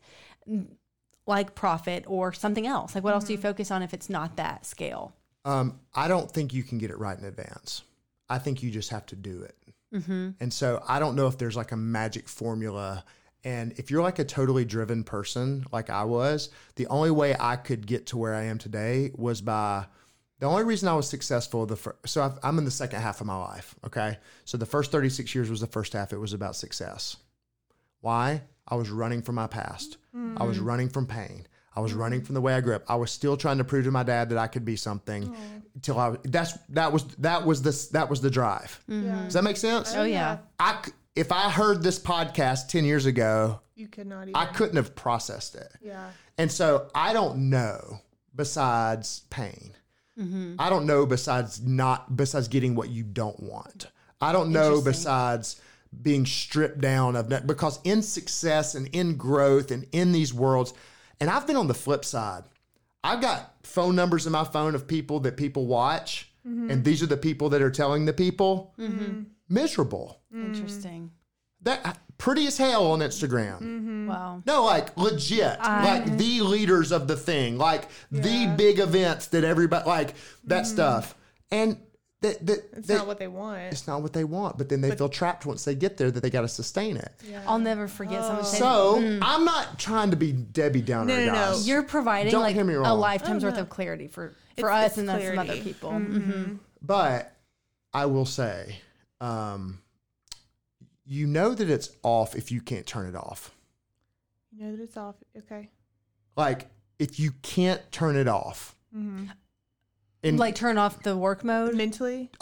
like profit or something else? Like what else do you focus on if it's not that scale? I don't think you can get it right in advance. I think you just have to do it. And so I don't know if there's like a magic formula And if you're like a totally driven person, like I was, the only way I could get to where I am today was by the only reason I was successful. I'm in the second half of my life. Okay. So the first 36 years was the first half. It was about success. Why? I was running from my past. I was running from pain. I was running from the way I grew up. I was still trying to prove to my dad that I could be something that was the drive. Does that make sense? Oh yeah. If I heard this podcast 10 years ago, You could not even. I couldn't have processed it. Yeah. And so I don't know besides pain. I don't know besides getting what you don't want. I don't know besides being stripped down of that, because in success and in growth and in these worlds, and I've been on the flip side. I've got phone numbers in my phone of people that people watch, and these are the people that are telling the people miserable. Interesting. That pretty as hell on Instagram. Wow. No, like legit, like the leaders of the thing, like the big events that everybody like that stuff, and It's not what they want. It's not what they want, but then they feel trapped once they get there that they got to sustain it. Yeah. I'll never forget someone saying, So I'm not trying to be Debbie Downer, No. guys. you're providing Don't like hear me a wrong. lifetime's worth of clarity for It's us and then some clarity. other people. But I will say, you know that it's off if you can't turn it off. You know that it's off. Okay. Like if you can't turn it off. And Like turn off the work mode. Mentally.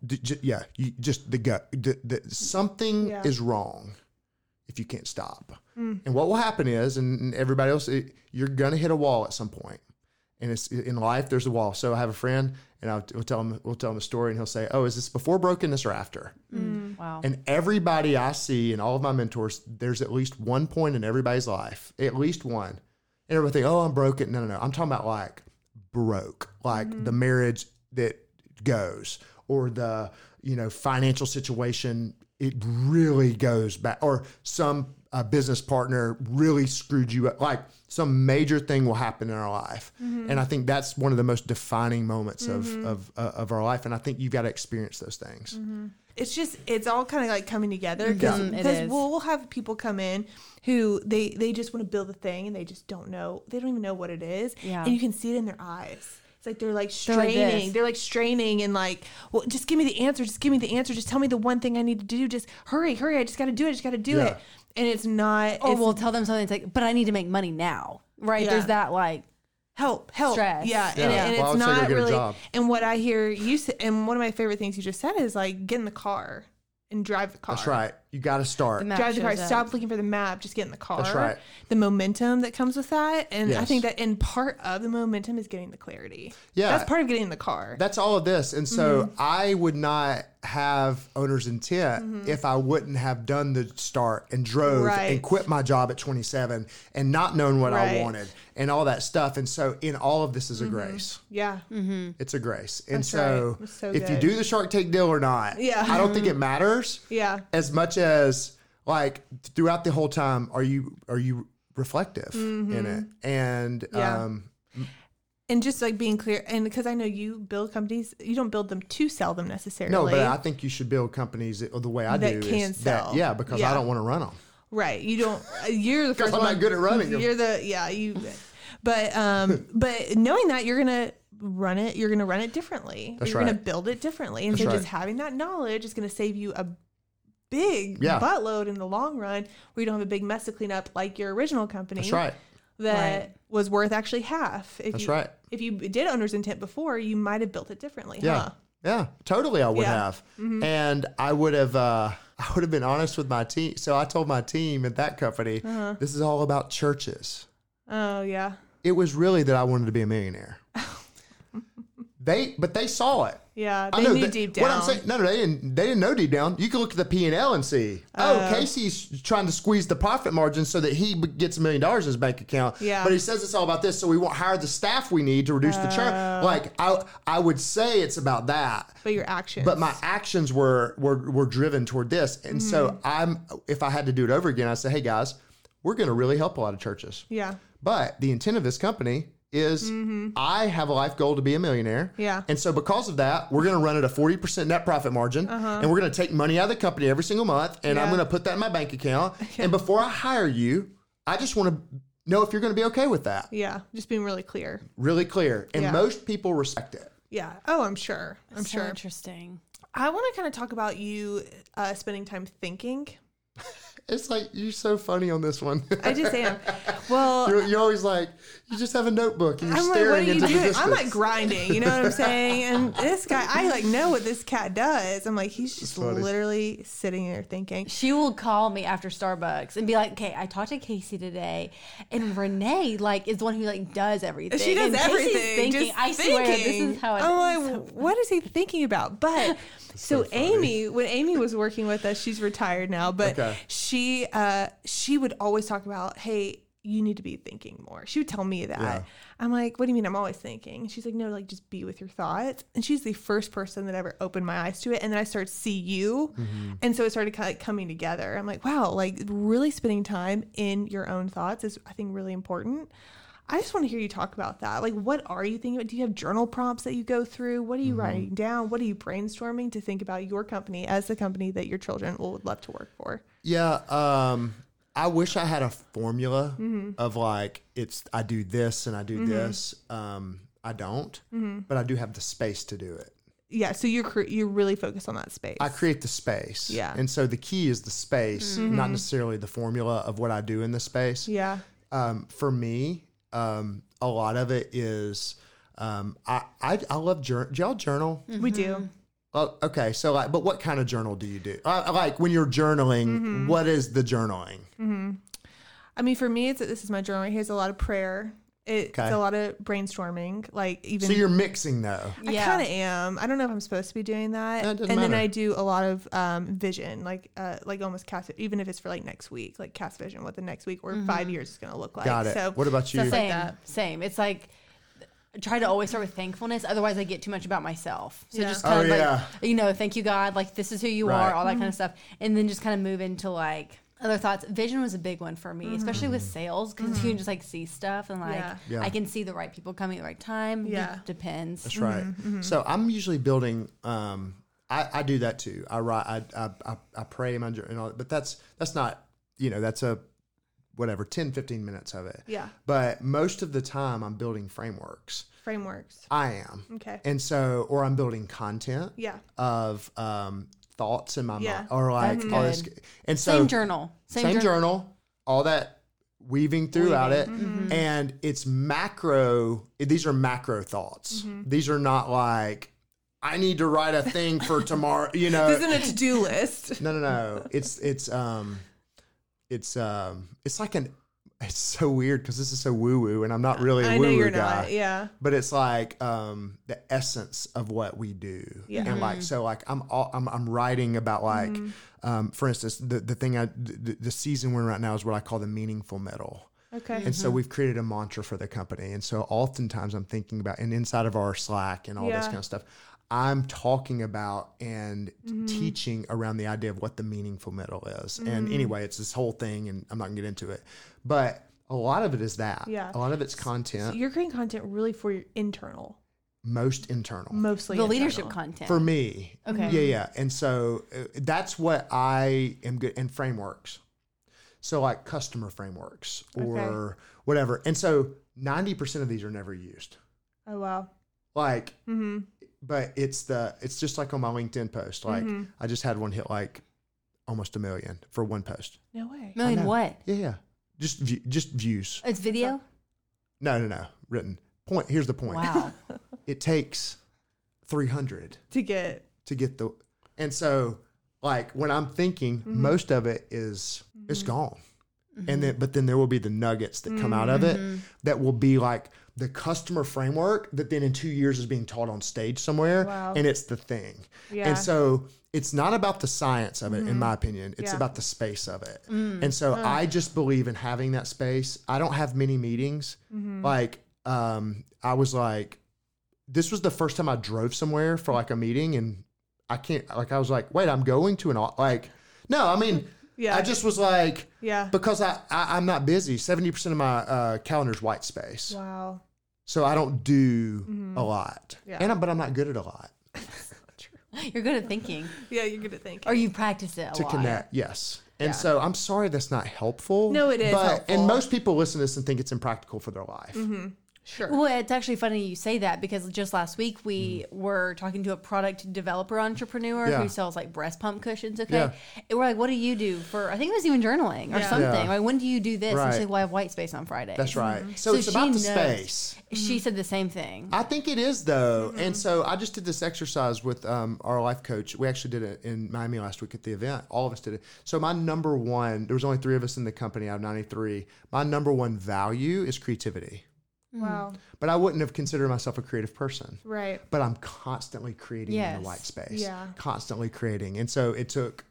Something is wrong if you can't stop. And what will happen is, and everybody else, you're gonna hit a wall at some point. And it's in life, there's a wall. So I have a friend, and we'll tell him a story, and he'll say, "Oh, is this before brokenness or after?" Wow. And everybody I see, and all of my mentors, there's at least one point in everybody's life, at least one. And everybody think, "Oh, I'm broken." No. I'm talking about like broke, like the marriage that goes, or the financial situation, it really goes back, or some business partner really screwed you up. Like some major thing will happen in our life, and I think that's one of the most defining moments of our life. And I think you've got to experience those things. It's all kind of like coming together It because is. we'll have people come in who they just want to build a thing and they just don't know. They don't even know what it is. Yeah. And you can see it in their eyes. It's like they're like They're like straining. this. They're like straining and like, well, just give me the answer. Just give me the answer. Just tell me the one thing I need to do. Just hurry. I just got to do it. I just got to do it. And it's not. Or it's, we'll tell them something. It's like, but I need to make money now, right? Yeah. There's that like help. Stress. Yeah. Yeah. And Well, I it's would say go not get a really. job. And what I hear you say, and one of my favorite things you just said is like, get in the car and drive the car. That's right. You got to start. The map Drive the car. shows up. Stop looking for the map. Just get in the car. That's right. The momentum that comes with that, and I Yes. think that in part of the momentum is getting the clarity. Yeah. That's part of getting in the car. That's all of this. And so I would not have owner's intent if I wouldn't have done the start and drove Right. and quit my job at 27 and not known what I Right. wanted and all that stuff. And so in all of this is a grace. Yeah. It's a grace. And That's so, right. That's so if you good. do the Shark Tank deal or not, Yeah. I don't think it matters Yeah. as much as like throughout the whole time, are you reflective in it? And Yeah. And just like being clear, and because I know you build companies, you don't build them to sell them necessarily. no, but I think you should build companies the way I That do. can is that, sell. yeah, because Yeah. I don't want to run them. Right. You don't. You're the 'Cause first I'm one. not good at running them. You're the you. But knowing that you're gonna run it, you're gonna run it differently. That's You're gonna right. build it differently, and That's so right. just having that knowledge is gonna save you a big Yeah. buttload in the long run, where you don't have a big mess to clean up like your original company. That's right. That Right. was worth actually half. If That's you, right. If you did owner's intent before, you might have built it differently. Yeah. Huh? Yeah, totally. I would Yeah. Mm-hmm. have. And I would have been honest with my team. So I told my team at that company, Uh-huh. this is all about churches. Oh yeah. It was really that I wanted to be a millionaire. But they saw it. Yeah. I They know knew that- deep down. What I'm saying, no, they didn't know deep down. You can look at the P&L and see, Casey's trying to squeeze the profit margin so that he gets $1 million in his bank account. Yeah. But he says it's all about this, so we won't hire the staff we need to reduce the churn. Like I would say it's about that. But your actions. But my actions were driven toward this. And so if I had to do it over again, I'd say, hey guys, we're going to really help a lot of churches. Yeah. But the intent of this company is I have a life goal to be a millionaire. Yeah. And so because of that, we're going to run at a 40% net profit margin and we're going to take money out of the company every single month and I'm going to put that in my bank account. And before I hire you, I just want to know if you're going to be okay with that. Yeah. Just being really clear. Really clear. And most people respect it. Yeah. Oh, I'm sure. I'm sure. Interesting. I want to kind of talk about you spending time thinking. It's like, you're so funny on this one. I just am. Well, you're always like, you just have a notebook and you're I'm staring like, what are you into the doing? distance. I'm like grinding, you know what I'm saying? And this guy, I like know what this cat does. I'm like, he's just literally sitting there thinking. She will call me after Starbucks and be like, okay, I talked to Casey today, and Renee like is the one who like does everything. She does and everything. Casey's thinking, Just I swear, this is how it is. I'm like, what is he thinking about? But so Amy, when Amy was working with us, she's retired now, but she would always talk about, hey, you need to be thinking more. She would tell me that. Yeah. I'm like, what do you mean? I'm always thinking. She's like, no, like just be with your thoughts. And she's the first person that ever opened my eyes to it. And then I started to see you. And so it started kind of like coming together. I'm like, wow, like really spending time in your own thoughts is, I think, really important. I just want to hear you talk about that. Like, what are you thinking about? Do you have journal prompts that you go through? What are you writing down? What are you brainstorming to think about your company as the company that your children would love to work for? Yeah. I wish I had a formula of like, I do this and I do this. I don't, but I do have the space to do it. Yeah. So you're really focused on that space. I create the space. Yeah. And so the key is the space, not necessarily the formula of what I do in the space. Yeah. For me, a lot of it is, I love do y'all journal? We do. Oh, okay. So like, but what kind of journal do you do? Like when you're journaling, what is the journaling? I mean, for me, this is my journal. Here's a lot of prayer. It's a lot of brainstorming. Like even. So you're mixing though. I kind of am. I don't know if I'm supposed to be doing that. It doesn't and then matter. I do a lot of vision, like almost cast, even if it's for like next week, like cast vision, what the next week or 5 years is going to look like. Got it. So What about you? stuff like Same, that. same. It's like try to always start with thankfulness. Otherwise, I get too much about myself. So Yeah. just kind Oh, of yeah. like, thank you God, like this is who you Right. are, all that kind of stuff, and then just kind of move into like other thoughts. Vision was a big one for me, especially with sales, because you can just like see stuff and like Yeah. I can see the right people coming at the right time. Yeah. It depends. That's right. So I'm usually building. I do that too. I write. I pray in my journal, but that's not. That's a whatever 10-15 minutes of it. Yeah. But most of the time, I'm building frameworks. Frameworks. I am. Okay. And so, or I'm building content. Yeah. Of thoughts in my Yeah. mind, or like That's all this. good. And so Same journal. same journal, all that weaving throughout it. Mm-hmm. And it's macro. These are macro thoughts. These are not like, I need to write a thing for tomorrow, This isn't a to-do list. No. It's like it's so weird because this is so woo-woo and I'm not really a I know woo-woo you're guy. not. Yeah. But it's like the essence of what we do. Yeah. And like, so like I'm writing about like, for instance, the thing the season we're in right now is what I call the meaningful middle. Okay. And so we've created a mantra for the company. And so oftentimes I'm thinking about, and inside of our Slack and all this kind of stuff, I'm talking about and teaching around the idea of what the meaningful middle is. And anyway, it's this whole thing and I'm not gonna get into it, but a lot of it is that. Yeah. A lot of it's content, So you're creating content really for your internal, most internal. mostly The internal. leadership content. For me. Okay. Yeah. And so that's what I am good and frameworks. So like customer frameworks or whatever. And so 90% of these are never used. Oh, wow. Like, but it's just like on my LinkedIn post. Like I just had one hit like almost 1 million for one post. No way. Million know. what? Yeah. Just views. It's video? No. Written. Here's the point. Wow. It takes 300 To get. and so like when I'm thinking, most of it is it's gone. And but then there will be the nuggets that come out of it that will be like the customer framework that then in 2 years is being taught on stage somewhere. Wow. And it's the thing. Yeah. And so it's not about the science of it, in my opinion. It's Yeah. about the space of it. And so I just believe in having that space. I don't have many meetings. Like, I was like, this was the first time I drove somewhere for like a meeting and I was like, wait, I'm going to no, I mean, Yeah. I just was like, Yeah. because I'm not busy. 70% of my calendar's white space. Wow. So I don't do a lot. Yeah. But I'm not good at a lot. You're good at thinking. Yeah, you're good at thinking. Or you practice it a To lot. connect, yes. And so I'm sorry that's not helpful. No, it is helpful. And most people listen to this and think it's impractical for their life. Sure. Well, it's actually funny you say that because just last week we were talking to a product developer entrepreneur Yeah. who sells like breast pump cushions. Okay. Yeah. And we're like, what do you do for, I think it was even journaling or Yeah. something. Yeah. Like, when do you do this? And Right. she's like, well, I have white space on Friday. That's right. So it's she about the knows. space. She said the same thing. I think it is though. And so I just did this exercise with our life coach. We actually did it in Miami last week at the event. All of us did it. So my number one, there was only 3 of us in the company out of 93. My number one value is creativity. Wow. But I wouldn't have considered myself a creative person. Right. But I'm constantly creating in Yes. the white space. Yeah. Constantly creating. And so it took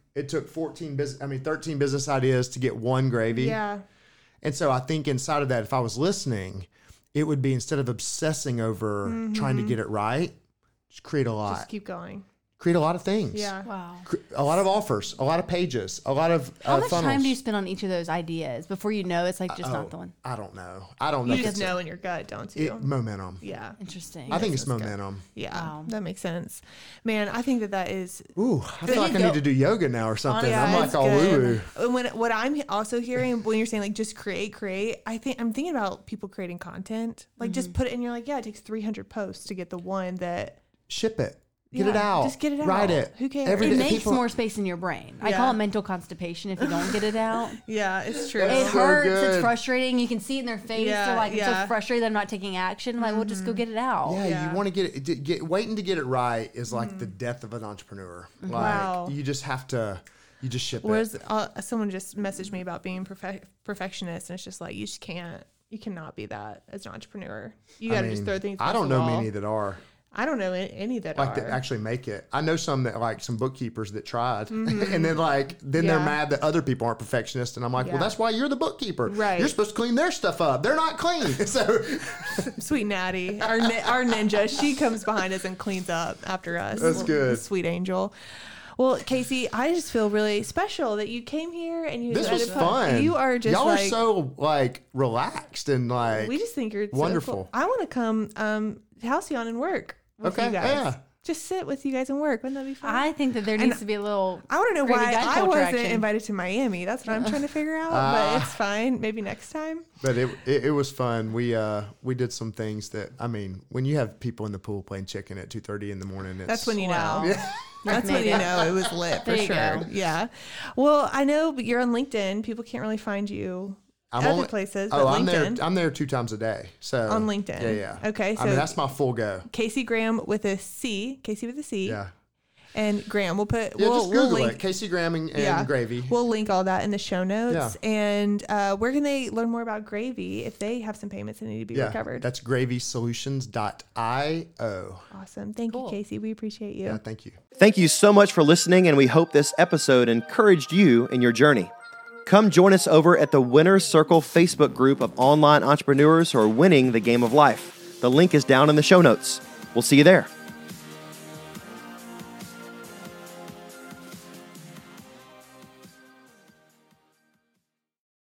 13 business ideas to get one gravy. Yeah. And so I think inside of that, if I was listening, it would be instead of obsessing over trying to get it right, just create a lot. Just keep going. Create a lot of things. Yeah. Wow. A lot of offers, a lot of pages, a lot of How much funnels. time do you spend on each of those ideas before you know it's like just not the one? I don't know. I don't know. You if just it's know in your gut, don't you? momentum. Yeah. Interesting. I think it's That's good. momentum. Yeah. Wow. That makes sense. Man, I think that is Ooh, I feel like I need to do yoga now or something. Yeah, I'm it's like all good. woo woo. What I'm also hearing when you're saying like just create, I'm thinking about people creating content. Like just put it in. You're like, yeah, it takes 300 posts to get the one that. Ship it. Get Yeah, it out. just get it Write out. it. Who cares? Every It day makes people- more space in your brain. I Yeah. call it mental constipation if you don't get it out. Yeah, it's true. It so hurts. good. It's frustrating. You can see it in their face. Yeah, They're like, yeah. so frustrated. I'm not taking action. I'm like, well, just go get it out. Yeah, Yeah. you want to get waiting to get it right is like the death of an entrepreneur. Like Wow. you just have to, you just ship Whereas it. someone just messaged me about being perfectionist, and it's just like you just can't. You cannot be that as an entrepreneur. You got to just throw things. I against don't the know wall. many that are I don't know any that like are. that actually make it. I know some that like some bookkeepers that tried, and then then they're Yeah. mad that other people aren't perfectionists, and I'm like, Yeah. well, that's why you're the bookkeeper. Right. You're supposed to clean their stuff up. They're not clean. So Sweet Natty, our ninja, she comes behind us and cleans up after us. That's good. Sweet angel. Well, Casey, I just feel really special that you came here and you. this was decided to fun. You are just y'all like are so like relaxed and like we just think you're so wonderful. cool. I want to come Halcyon and work with Okay, you guys. yeah. Just sit with you guys and work. Wouldn't that be fun? I think that there needs to be a little. I want to know Gravy why Guide I culture wasn't action. invited to Miami. That's what I'm trying to figure out. But it's fine. Maybe next time. But it was fun. We did some things that when you have people in the pool playing chicken at 2:30 in the morning, That's when you Wow. know. That's when you know it was lit for There you sure. go. Yeah. Well, I know, but you're on LinkedIn. People can't really find you other places, but I'm LinkedIn. I'm there 2 times a day. So On LinkedIn. Yeah. Okay, I mean so- that's my full go. Casey Graham with a C. Casey with a C. Yeah. And Graham. We'll put. Yeah, we'll, just Google we'll link, it. Casey Graham and Gravy. We'll link all that in the show notes. Yeah. And where can they learn more about Gravy if they have some payments that need to be recovered? That's gravysolutions.io. Awesome. Thank you, Casey. We appreciate you. Yeah, thank you. Thank you so much for listening, and we hope this episode encouraged you in your journey. Come join us over at the Winner's Circle Facebook group of online entrepreneurs who are winning the game of life. The link is down in the show notes. We'll see you there.